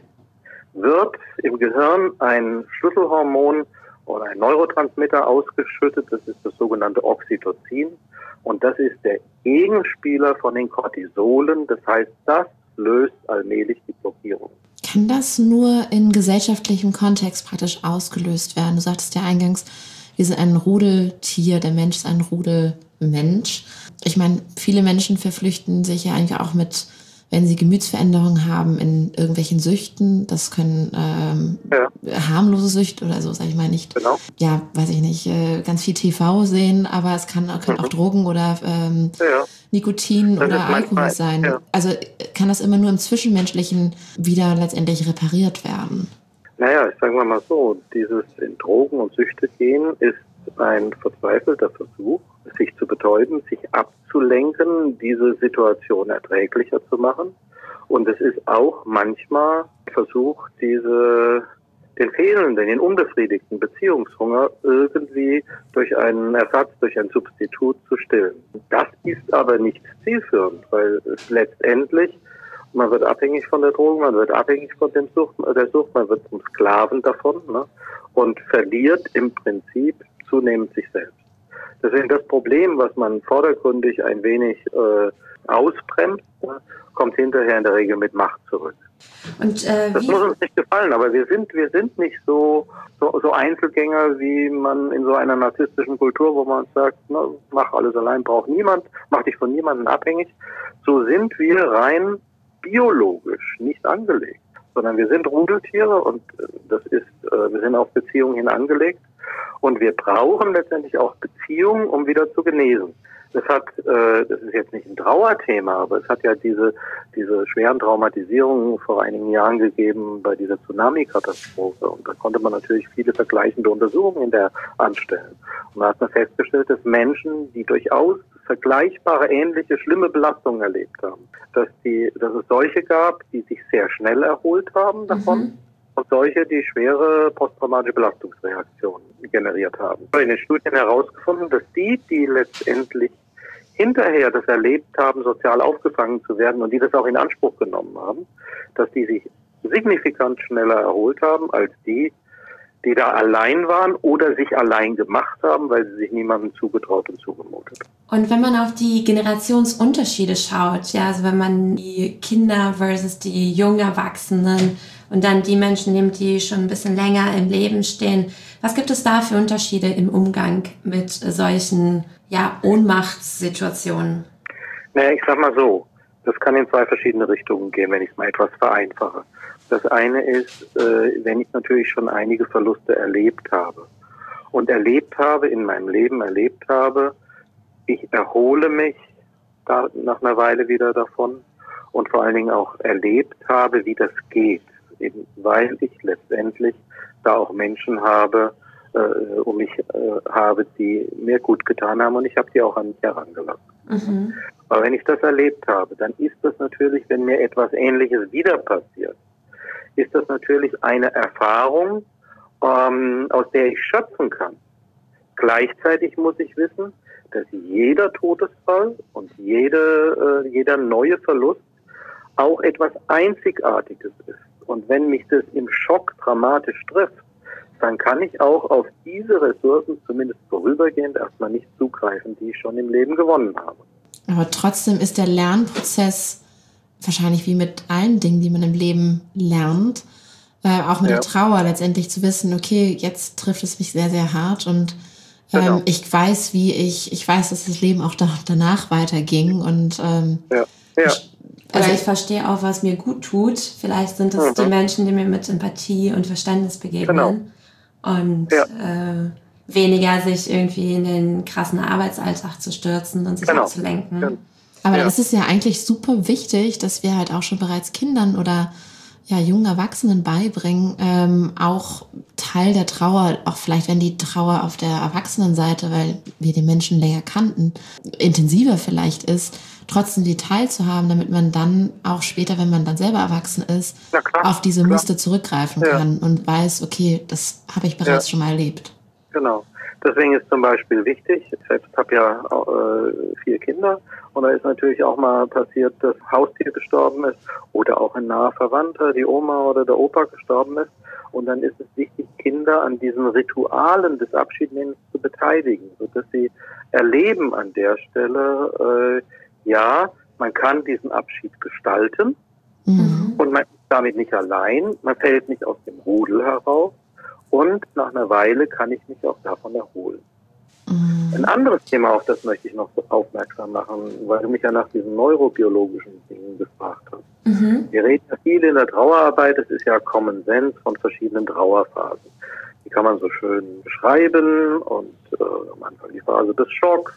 wird im Gehirn ein Schlüsselhormon oder ein Neurotransmitter ausgeschüttet, das ist das sogenannte Oxytocin, und das ist der Gegenspieler von den Cortisolen, das heißt, das löst allmählich die Blockierung. Kann das nur in gesellschaftlichem Kontext praktisch ausgelöst werden? Du sagtest ja eingangs, wir sind ein Rudeltier, der Mensch ist ein Rudelmensch. Ich meine, viele Menschen verflüchten sich ja eigentlich auch mit, wenn sie Gemütsveränderungen haben, in irgendwelchen Süchten. Das können ähm, ja. harmlose Süchte oder so, sag ich mal nicht. Genau. Ja, weiß ich nicht, äh, ganz viel T V sehen, aber es kann, können mhm. auch Drogen oder ähm, ja. Nikotin das oder Alkohol sein. Ja. Also kann das immer nur im Zwischenmenschlichen wieder letztendlich repariert werden? Naja, ich sage mal so, dieses in Drogen und Süchte gehen ist ein verzweifelter Versuch, sich zu betäuben, sich abzulenken, diese Situation erträglicher zu machen. Und es ist auch manchmal Versuch, diese, den fehlenden, den unbefriedigten Beziehungshunger irgendwie durch einen Ersatz, durch ein Substitut zu stillen. Das ist aber nicht zielführend, weil es letztendlich, man wird abhängig von der Droge, man wird abhängig von dem Sucht, der Sucht, man wird zum Sklaven davon, ne, und verliert im Prinzip zunehmend sich selbst. Deswegen das Problem, was man vordergründig ein wenig äh, ausbremst, ne, kommt hinterher in der Regel mit Macht zurück. Und, äh, das muss uns nicht gefallen, aber wir sind wir sind nicht so, so so Einzelgänger, wie man in so einer narzisstischen Kultur, wo man sagt, na, mach alles allein, braucht niemand, mach dich von niemandem abhängig. So sind wir rein biologisch nicht angelegt, sondern wir sind Rudeltiere und das ist, äh, wir sind auf Beziehungen hin angelegt und wir brauchen letztendlich auch Beziehungen, um wieder zu genesen. Das hat, äh, das ist jetzt nicht ein Trauerthema, aber es hat ja diese diese schweren Traumatisierungen vor einigen Jahren gegeben bei dieser Tsunami-Katastrophe und da konnte man natürlich viele vergleichende Untersuchungen hinterher anstellen. Und da hat man festgestellt, dass Menschen, die durchaus vergleichbare, ähnliche, schlimme Belastungen erlebt haben, dass die, dass es solche gab, die sich sehr schnell erholt haben davon. Mhm. Und solche, die schwere posttraumatische Belastungsreaktionen generiert haben. In den Studien herausgefunden, dass die, die letztendlich hinterher das erlebt haben, sozial aufgefangen zu werden und die das auch in Anspruch genommen haben, dass die sich signifikant schneller erholt haben als die, die da allein waren oder sich allein gemacht haben, weil sie sich niemandem zugetraut und zugemutet. Und wenn man auf die Generationsunterschiede schaut, ja, also wenn man die Kinder versus die jungen Erwachsenen und dann die Menschen nimmt, die schon ein bisschen länger im Leben stehen, was gibt es da für Unterschiede im Umgang mit solchen, ja, Ohnmachtssituationen? Naja, ich sag mal so, das kann in zwei verschiedene Richtungen gehen, wenn ich es mal etwas vereinfache. Das eine ist, äh, wenn ich natürlich schon einige Verluste erlebt habe und erlebt habe, in meinem Leben erlebt habe, ich erhole mich da nach einer Weile wieder davon und vor allen Dingen auch erlebt habe, wie das geht, eben weil ich letztendlich da auch Menschen habe, äh, um mich äh, habe, die mir gut getan haben und ich habe die auch an mich herangelassen. Mhm. Aber wenn ich das erlebt habe, dann ist das natürlich, wenn mir etwas Ähnliches wieder passiert, ist das natürlich eine Erfahrung, ähm, aus der ich schöpfen kann. Gleichzeitig muss ich wissen, dass jeder Todesfall und jede, äh, jeder neue Verlust auch etwas Einzigartiges ist. Und wenn mich das im Schock dramatisch trifft, dann kann ich auch auf diese Ressourcen zumindest vorübergehend erstmal nicht zugreifen, die ich schon im Leben gewonnen habe. Aber trotzdem ist der Lernprozess wahrscheinlich wie mit allen Dingen, die man im Leben lernt, äh, auch mit ja. der Trauer letztendlich zu wissen, okay, jetzt trifft es mich sehr, sehr hart und ähm, genau. ich weiß, wie ich, ich weiß, dass das Leben auch da, danach weiterging und ähm, ja. Ja. Ich, also ich verstehe auch, was mir gut tut. Vielleicht sind das mhm. die Menschen, die mir mit Empathie und Verständnis begegnen genau. und ja. äh, weniger sich irgendwie in den krassen Arbeitsalltag zu stürzen und sich genau. abzulenken. Genau. Aber ja. das ist ja eigentlich super wichtig, dass wir halt auch schon bereits Kindern oder ja, jungen Erwachsenen beibringen, ähm, auch Teil der Trauer, auch vielleicht wenn die Trauer auf der Erwachsenenseite, weil wir den Menschen länger kannten, intensiver vielleicht ist, trotzdem die teilzuhaben, damit man dann auch später, wenn man dann selber erwachsen ist, klar, auf diese klar. Muster zurückgreifen ja. kann und weiß, okay, das habe ich bereits ja. schon mal erlebt. Genau. Deswegen ist zum Beispiel wichtig, ich selbst habe ja äh, vier Kinder und da ist natürlich auch mal passiert, dass ein Haustier gestorben ist oder auch ein naher Verwandter, die Oma oder der Opa gestorben ist. Und dann ist es wichtig, Kinder an diesen Ritualen des Abschiednehmens zu beteiligen, sodass sie erleben an der Stelle, äh, ja, man kann diesen Abschied gestalten mhm. und man ist damit nicht allein, man fällt nicht aus dem Rudel heraus. Und nach einer Weile kann ich mich auch davon erholen. Mhm. Ein anderes Thema, auf das möchte ich noch aufmerksam machen, weil du mich ja nach diesen neurobiologischen Dingen gefragt hast. Mhm. Wir reden ja viel in der Trauerarbeit, es ist ja Common Sense von verschiedenen Trauerphasen. Die kann man so schön beschreiben und äh, am Anfang die Phase des Schocks,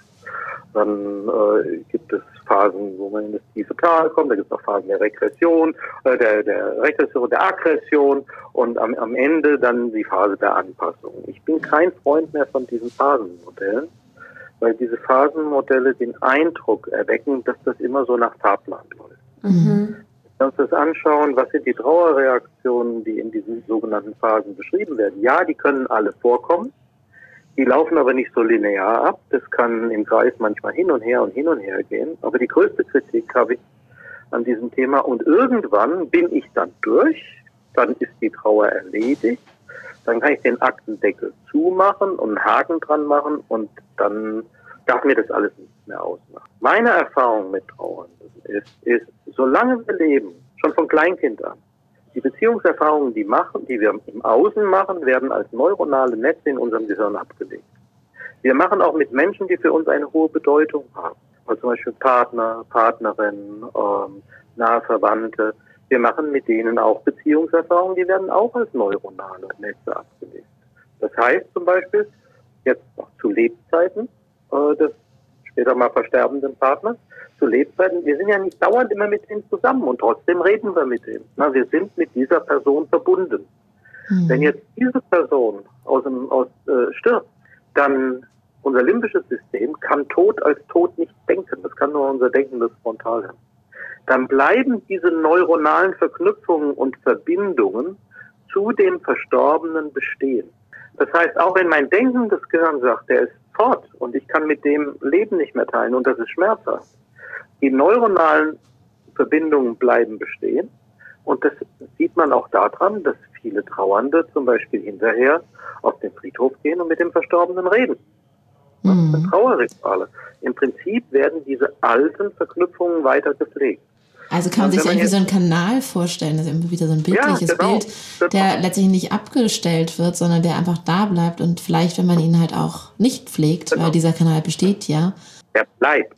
dann äh, gibt es Phasen, wo man in das tiefe Tal kommt, da gibt es auch Phasen der Regression, äh, der, der Regression, der Aggression und am, am Ende dann die Phase der Anpassung. Ich bin kein Freund mehr von diesen Phasenmodellen, weil diese Phasenmodelle den Eindruck erwecken, dass das immer so nach Fahrplan läuft. Mhm. Wenn wir uns das anschauen, was sind die Trauerreaktionen, die in diesen sogenannten Phasen beschrieben werden? Ja, die können alle vorkommen. Die laufen aber nicht so linear ab. Das kann im Kreis manchmal hin und her und hin und her gehen. Aber die größte Kritik habe ich an diesem Thema. Und irgendwann bin ich dann durch. Dann ist die Trauer erledigt. Dann kann ich den Aktendeckel zumachen und einen Haken dran machen. Und dann darf mir das alles nichts mehr ausmachen. Meine Erfahrung mit Trauernden ist, ist, solange wir leben, schon von Kleinkind an, die Beziehungserfahrungen, die machen, die wir im Außen machen, werden als neuronale Netze in unserem Gehirn abgelegt. Wir machen auch mit Menschen, die für uns eine hohe Bedeutung haben. Also zum Beispiel Partner, Partnerin, ähm, nahe Verwandte. Wir machen mit denen auch Beziehungserfahrungen, die werden auch als neuronale Netze abgelegt. Das heißt zum Beispiel, jetzt noch zu Lebzeiten äh, des später mal versterbenden Partners, zu Lebzeiten, wir sind ja nicht dauernd immer mit denen zusammen und trotzdem reden wir mit denen. Na, wir sind mit dieser Person verbunden. Mhm. Wenn jetzt diese Person aus dem, aus, äh, stirbt, dann unser limbisches System kann Tod als Tod nicht denken. Das kann nur unser denkendes Frontalhirn. Dann bleiben diese neuronalen Verknüpfungen und Verbindungen zu dem Verstorbenen bestehen. Das heißt, auch wenn mein denkendes Gehirn sagt, der ist fort und ich kann mit dem Leben nicht mehr teilen und das ist schmerzhaft, die neuronalen Verbindungen bleiben bestehen und das sieht man auch daran, dass viele Trauernde zum Beispiel hinterher auf den Friedhof gehen und mit dem Verstorbenen reden. Das mhm. sind Trauerrituale. Im Prinzip werden diese alten Verknüpfungen weiter gepflegt. Also kann man sich irgendwie so einen Kanal vorstellen, das ist immer wieder so ein bildliches ja, genau, Bild, genau. der letztlich nicht abgestellt wird, sondern der einfach da bleibt und vielleicht, wenn man ihn halt auch nicht pflegt, genau. weil dieser Kanal besteht ja. Er bleibt.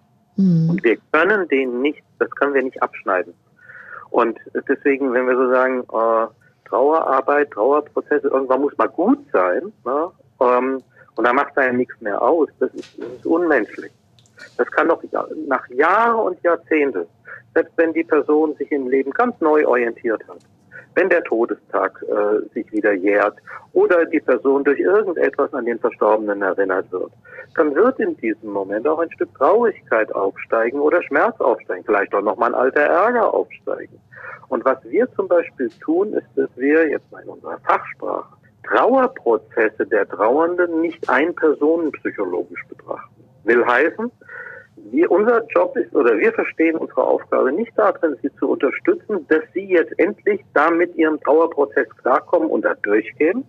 Hm. Und wir können den nicht, das können wir nicht abschneiden. Und deswegen, wenn wir so sagen, äh, Trauerarbeit, Trauerprozesse, irgendwann muss mal gut sein, ne? ähm, und da macht er ja nichts mehr aus, das ist, das ist unmenschlich. Das kann doch nach Jahren und Jahrzehnten, selbst wenn die Person sich im Leben ganz neu orientiert hat, wenn der Todestag äh, sich wieder jährt oder die Person durch irgendetwas an den Verstorbenen erinnert wird, dann wird in diesem Moment auch ein Stück Traurigkeit aufsteigen oder Schmerz aufsteigen, vielleicht auch nochmal ein alter Ärger aufsteigen. Und was wir zum Beispiel tun, ist, dass wir, jetzt mal in unserer Fachsprache, Trauerprozesse der Trauernden nicht einpersonenpsychologisch betrachten. Will heißen, wir, unser Job ist, oder wir verstehen unsere Aufgabe nicht darin, sie zu unterstützen, dass sie jetzt endlich da mit ihrem Trauerprozess klarkommen und da durchgehen,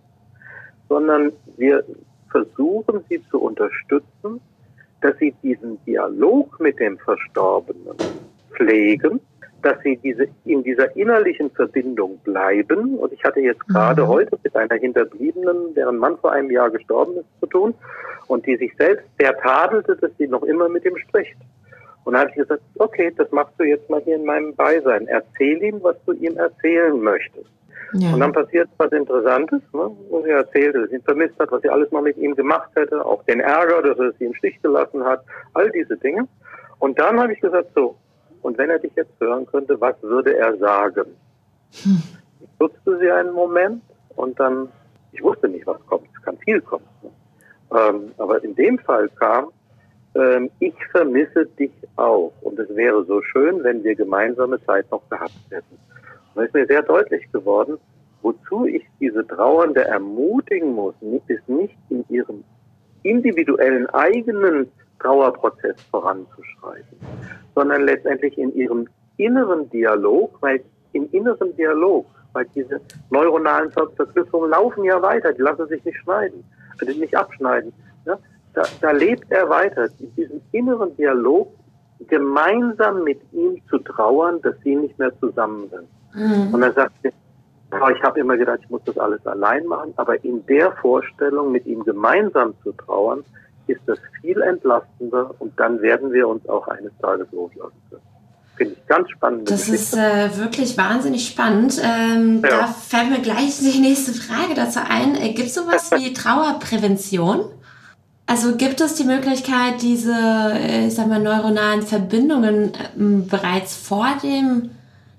sondern wir versuchen, sie zu unterstützen, dass sie diesen Dialog mit dem Verstorbenen pflegen, dass sie diese in dieser innerlichen Verbindung bleiben. Und ich hatte jetzt gerade mhm. heute mit einer Hinterbliebenen, deren Mann vor einem Jahr gestorben ist, zu tun und die sich selbst sehr tadelte, dass sie noch immer mit ihm spricht. Und da habe ich gesagt, okay, das machst du jetzt mal hier in meinem Beisein. Erzähl ihm, was du ihm erzählen möchtest. Ja. Und dann passiert was Interessantes, ne, wo sie erzählt, dass sie ihn vermisst hat, was sie alles mal mit ihm gemacht hätte, auch den Ärger, dass er sie im Stich gelassen hat, all diese Dinge. Und dann habe ich gesagt, so, und wenn er dich jetzt hören könnte, was würde er sagen? Hm. Ich nutzte sie einen Moment und dann, ich wusste nicht, was kommt. Es kann viel kommen. Ne? Ähm, aber in dem Fall kam, ähm, ich vermisse dich auch. Und es wäre so schön, wenn wir gemeinsame Zeit noch gehabt hätten. Und da ist mir sehr deutlich geworden, wozu ich diese Trauernde ermutigen muss, ist nicht in ihrem individuellen eigenen Trauerprozess voranzuschreiten, sondern letztendlich in ihrem inneren Dialog, weil im inneren Dialog, weil diese neuronalen Ver- Verknüpfungen laufen ja weiter, die lassen sich nicht schneiden, also nicht abschneiden. Ja? Da, da lebt er weiter, in diesem inneren Dialog gemeinsam mit ihm zu trauern, dass sie nicht mehr zusammen sind. Mhm. Und er sagt, ich habe immer gedacht, ich muss das alles allein machen, aber in der Vorstellung, mit ihm gemeinsam zu trauern, ist das viel entlastender und dann werden wir uns auch eines Tages loslassen können. Finde ich ganz spannend. Das Geschichte. ist äh, wirklich wahnsinnig spannend. Ähm, ja. Da fällt mir gleich die nächste Frage dazu ein. Äh, gibt es sowas wie Trauerprävention? Also gibt es die Möglichkeit, diese äh, ich sag mal, neuronalen Verbindungen äh, bereits vor dem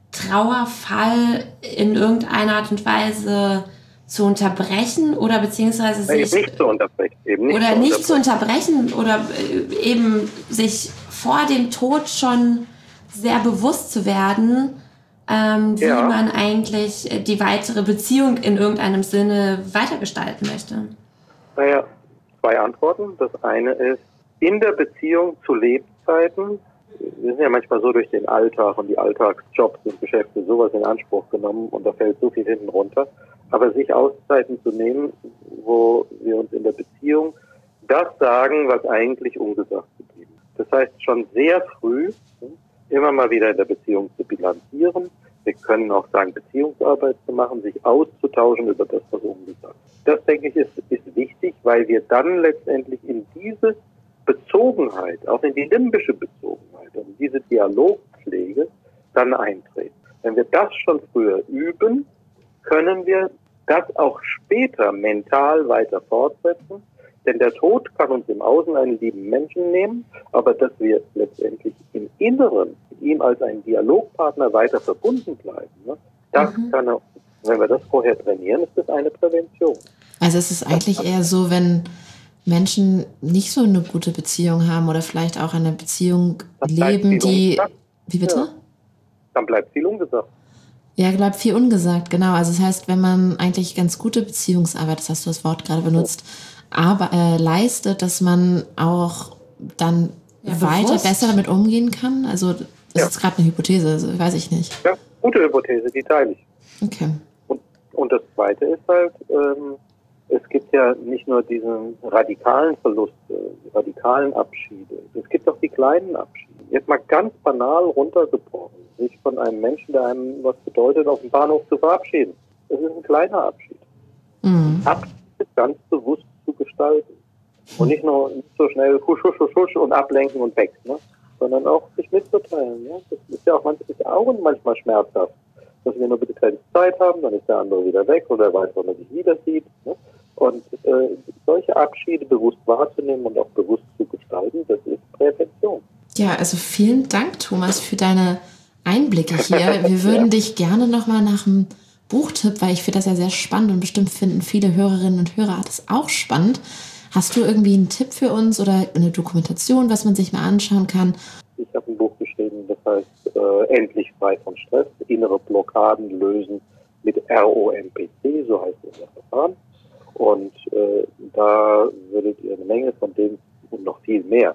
Trauerfall in irgendeiner Art und Weise zu unterbrechen oder beziehungsweise sich eben nicht zu unterbrechen, eben nicht oder zu nicht zu unterbrechen oder eben sich vor dem Tod schon sehr bewusst zu werden, ähm, wie ja. man eigentlich die weitere Beziehung in irgendeinem Sinne weitergestalten möchte? Naja, zwei Antworten. Das eine ist, in der Beziehung zu Lebzeiten, wir sind ja manchmal so durch den Alltag und die Alltagsjobs und Geschäfte sowas in Anspruch genommen und da fällt so viel hinten runter. Aber sich Auszeiten zu nehmen, wo wir uns in der Beziehung das sagen, was eigentlich ungesagt geblieben ist. Das heißt, schon sehr früh immer mal wieder in der Beziehung zu bilanzieren. Wir können auch sagen, Beziehungsarbeit zu machen, sich auszutauschen über das, was ungesagt ist. Das, denke ich, ist, ist wichtig, weil wir dann letztendlich in diese Bezogenheit, auch in die limbische Bezogenheit und diese Dialogpflege dann eintreten. Wenn wir das schon früher üben, können wir das auch später mental weiter fortsetzen. Denn der Tod kann uns im Außen einen lieben Menschen nehmen, aber dass wir letztendlich im Inneren mit ihm als ein Dialogpartner weiter verbunden bleiben, ne, das mhm. kann er, wenn wir das vorher trainieren, ist das eine Prävention. Also es ist eigentlich eher so, wenn Menschen nicht so eine gute Beziehung haben oder vielleicht auch eine Beziehung leben, die... Ungesagt. Wie bitte? Ja. Dann bleibt viel ungesagt. Ja, bleibt viel ungesagt, genau. Also das heißt, wenn man eigentlich ganz gute Beziehungsarbeit, das hast du das Wort gerade benutzt, aber äh, leistet, dass man auch dann ja, weiter bewusst. besser damit umgehen kann. Also das ja. ist gerade eine Hypothese, also weiß ich nicht. Ja, gute Hypothese, die teile ich. Okay. Und, und das Zweite ist halt, ähm, es gibt ja nicht nur diesen radikalen Verlust, äh, radikalen Abschiede. Es gibt auch die kleinen Abschiede. Jetzt mal ganz banal runtergebrochen, sich von einem Menschen, der einem was bedeutet, auf dem Bahnhof zu verabschieden. Das ist ein kleiner Abschied. Mhm. Abschied ist ganz bewusst zu gestalten. Und nicht nur nicht so schnell husch, husch, husch, husch und ablenken und weg, ne? Sondern auch sich mitzuteilen. Ja? Das ist ja auch manchmal, ist auch manchmal schmerzhaft, dass wir nur bitte keine Zeit haben, dann ist der andere wieder weg oder er weiß, wann er sich wieder sieht. Ne? Und äh, solche Abschiede bewusst wahrzunehmen und auch bewusst zu gestalten, das ist Prävention. Ja, also vielen Dank, Thomas, für deine Einblicke hier. Wir würden ja. dich gerne nochmal nach einem Buchtipp, weil ich finde das ja sehr spannend und bestimmt finden viele Hörerinnen und Hörer das auch spannend. Hast du irgendwie einen Tipp für uns oder eine Dokumentation, was man sich mal anschauen kann? Ich habe ein Buch geschrieben, das heißt äh, Endlich frei von Stress, innere Blockaden lösen mit R O M P C, so heißt unser Verfahren. Und äh, da würdet ihr eine Menge von dem und noch viel mehr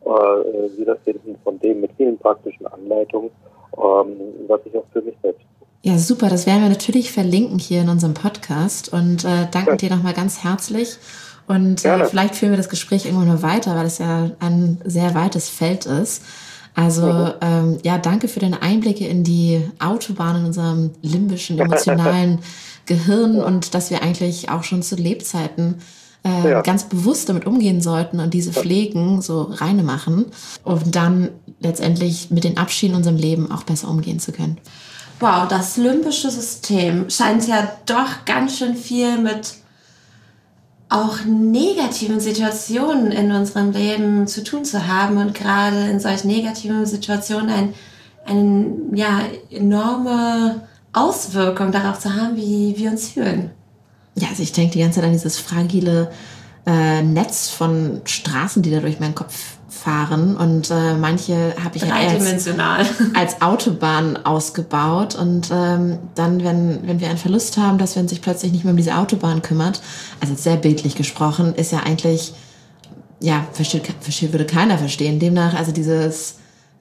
äh, wiederfinden, von dem mit vielen praktischen Anleitungen, ähm, was ich auch für mich selbst tue. Ja, super. Das werden wir natürlich verlinken hier in unserem Podcast und äh, danken ja. dir nochmal ganz herzlich. Und äh, vielleicht führen wir das Gespräch irgendwann noch weiter, weil es ja ein sehr weites Feld ist. Also mhm. ähm, ja, danke für deine Einblicke in die Autobahn in unserem limbischen, emotionalen Gehirn ja. und dass wir eigentlich auch schon zu Lebzeiten äh, ja. ganz bewusst damit umgehen sollten und diese Pflegen so reine machen, um dann letztendlich mit den Abschieden in unserem Leben auch besser umgehen zu können. Wow, das limbische System scheint ja doch ganz schön viel mit auch negativen Situationen in unserem Leben zu tun zu haben und gerade in solchen negativen Situationen ein, eine ja, enorme Auswirkungen darauf zu haben, wie wir uns fühlen. Ja, also ich denke die ganze Zeit an dieses fragile äh, Netz von Straßen, die da durch meinen Kopf fahren. Und äh, manche habe ich ja als, als Autobahn ausgebaut. Und ähm, dann, wenn, wenn wir einen Verlust haben, dass man sich plötzlich nicht mehr um diese Autobahn kümmert, also sehr bildlich gesprochen, ist ja eigentlich, ja, versteht, versteht, würde keiner verstehen. Demnach, also dieses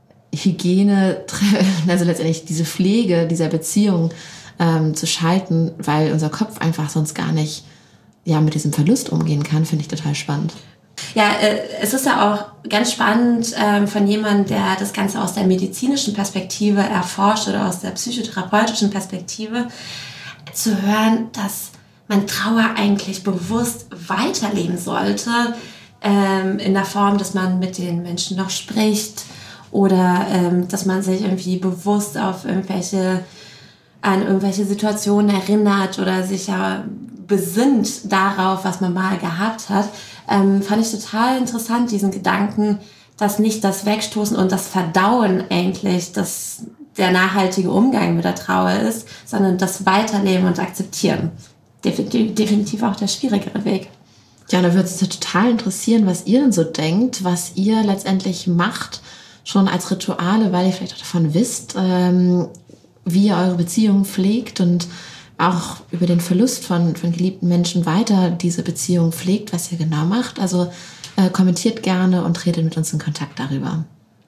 Hygiene, also letztendlich diese Pflege dieser Beziehung ähm, zu schalten, weil unser Kopf einfach sonst gar nicht ja, mit diesem Verlust umgehen kann, finde ich total spannend. Ja, äh, es ist ja auch ganz spannend ähm, von jemandem, der das Ganze aus der medizinischen Perspektive erforscht oder aus der psychotherapeutischen Perspektive, zu hören, dass man Trauer eigentlich bewusst weiterleben sollte, ähm, in der Form, dass man mit den Menschen noch spricht oder ähm, dass man sich irgendwie bewusst auf irgendwelche, an irgendwelche Situationen erinnert oder sich ja besinnt darauf, was man mal gehabt hat. Ähm, fand ich total interessant, diesen Gedanken, dass nicht das Wegstoßen und das Verdauen eigentlich das, der nachhaltige Umgang mit der Trauer ist, sondern das Weiterleben und Akzeptieren. Definitiv, definitiv auch der schwierigere Weg. Ja, da würde es total interessieren, was ihr denn so denkt, was ihr letztendlich macht, schon als Rituale, weil ihr vielleicht auch davon wisst, ähm, wie ihr eure Beziehungen pflegt und auch über den Verlust von, von geliebten Menschen weiter diese Beziehung pflegt, was ihr genau macht. Also äh, kommentiert gerne und tretet mit uns in Kontakt darüber.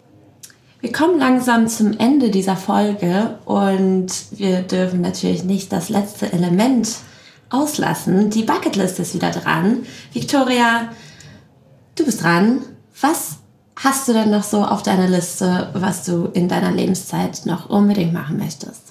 Wir kommen langsam zum Ende dieser Folge und wir dürfen natürlich nicht das letzte Element auslassen. Die Bucketlist ist wieder dran. Victoria, du bist dran. Was hast du denn noch so auf deiner Liste, was du in deiner Lebenszeit noch unbedingt machen möchtest?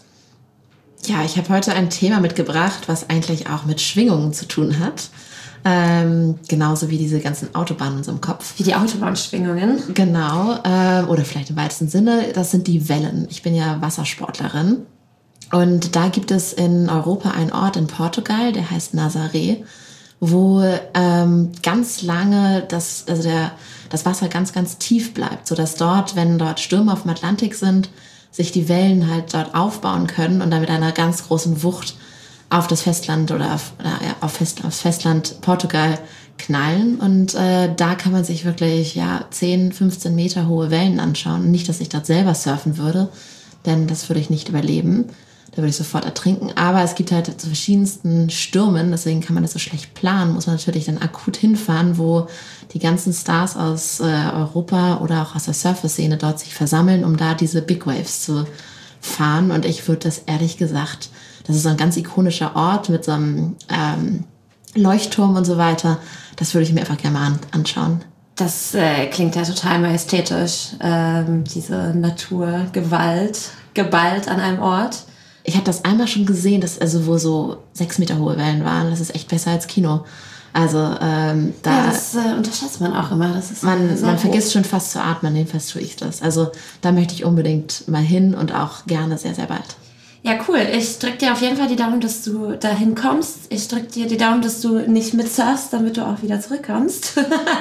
Ja, ich habe heute ein Thema mitgebracht, was eigentlich auch mit Schwingungen zu tun hat. Ähm, genauso wie diese ganzen Autobahnen in unserem Kopf. Wie die Autobahnschwingungen? Genau, äh, oder vielleicht im weitesten Sinne, das sind die Wellen. Ich bin ja Wassersportlerin und da gibt es in Europa einen Ort in Portugal, der heißt Nazaré, wo ähm, ganz lange das, also der, das Wasser ganz, ganz tief bleibt, sodass dort, wenn dort Stürme auf dem Atlantik sind, sich die Wellen halt dort aufbauen können und dann mit einer ganz großen Wucht auf das Festland oder auf, ja, auf Fest, aufs Festland Portugal knallen. Und äh, da kann man sich wirklich ja zehn, fünfzehn Meter hohe Wellen anschauen. Nicht, dass ich dort selber surfen würde, denn das würde ich nicht überleben. Da würde ich sofort ertrinken. Aber es gibt halt zu verschiedensten Stürmen, deswegen kann man das so schlecht planen, muss man natürlich dann akut hinfahren, wo die ganzen Stars aus äh, Europa oder auch aus der Surfer-Szene dort sich versammeln, um da diese Big Waves zu fahren. Und ich würde das ehrlich gesagt, das ist so ein ganz ikonischer Ort mit so einem ähm, Leuchtturm und so weiter, das würde ich mir einfach gerne mal an- anschauen. Das äh, klingt ja total majestätisch, ähm, diese Naturgewalt, geballt an einem Ort. Ich habe das einmal schon gesehen, dass, also wo so sechs Meter hohe Wellen waren. Das ist echt besser als Kino. Also ähm, da ja, das äh, unterschätzt man auch immer. Das ist man man vergisst schon fast zu atmen. Jedenfalls tue ich das. Also da möchte ich unbedingt mal hin und auch gerne sehr, sehr bald. Ja, cool. Ich drücke dir auf jeden Fall die Daumen, dass du dahin kommst. Ich drücke dir die Daumen, dass du nicht mitsurfst, damit du auch wieder zurückkommst.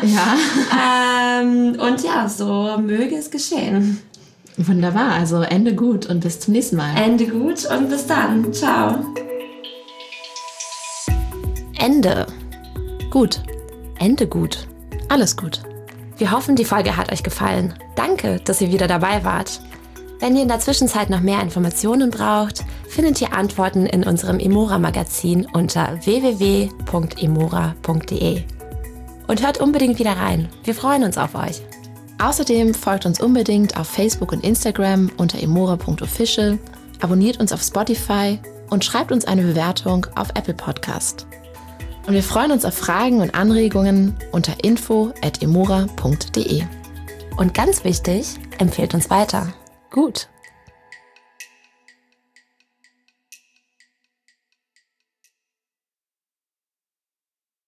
Ja. ähm, und ja, so möge es geschehen. Wunderbar, also Ende gut und bis zum nächsten Mal. Ende gut und bis dann. Ciao. Ende. Gut. Ende gut. Alles gut. Wir hoffen, die Folge hat euch gefallen. Danke, dass ihr wieder dabei wart. Wenn ihr in der Zwischenzeit noch mehr Informationen braucht, findet ihr Antworten in unserem Emora-Magazin unter w w w punkt emora punkt d e. Und hört unbedingt wieder rein. Wir freuen uns auf euch. Außerdem folgt uns unbedingt auf Facebook und Instagram unter emora punkt official, abonniert uns auf Spotify und schreibt uns eine Bewertung auf Apple Podcast. Und wir freuen uns auf Fragen und Anregungen unter info at emora punkt d e. Und ganz wichtig, empfehlt uns weiter. Gut.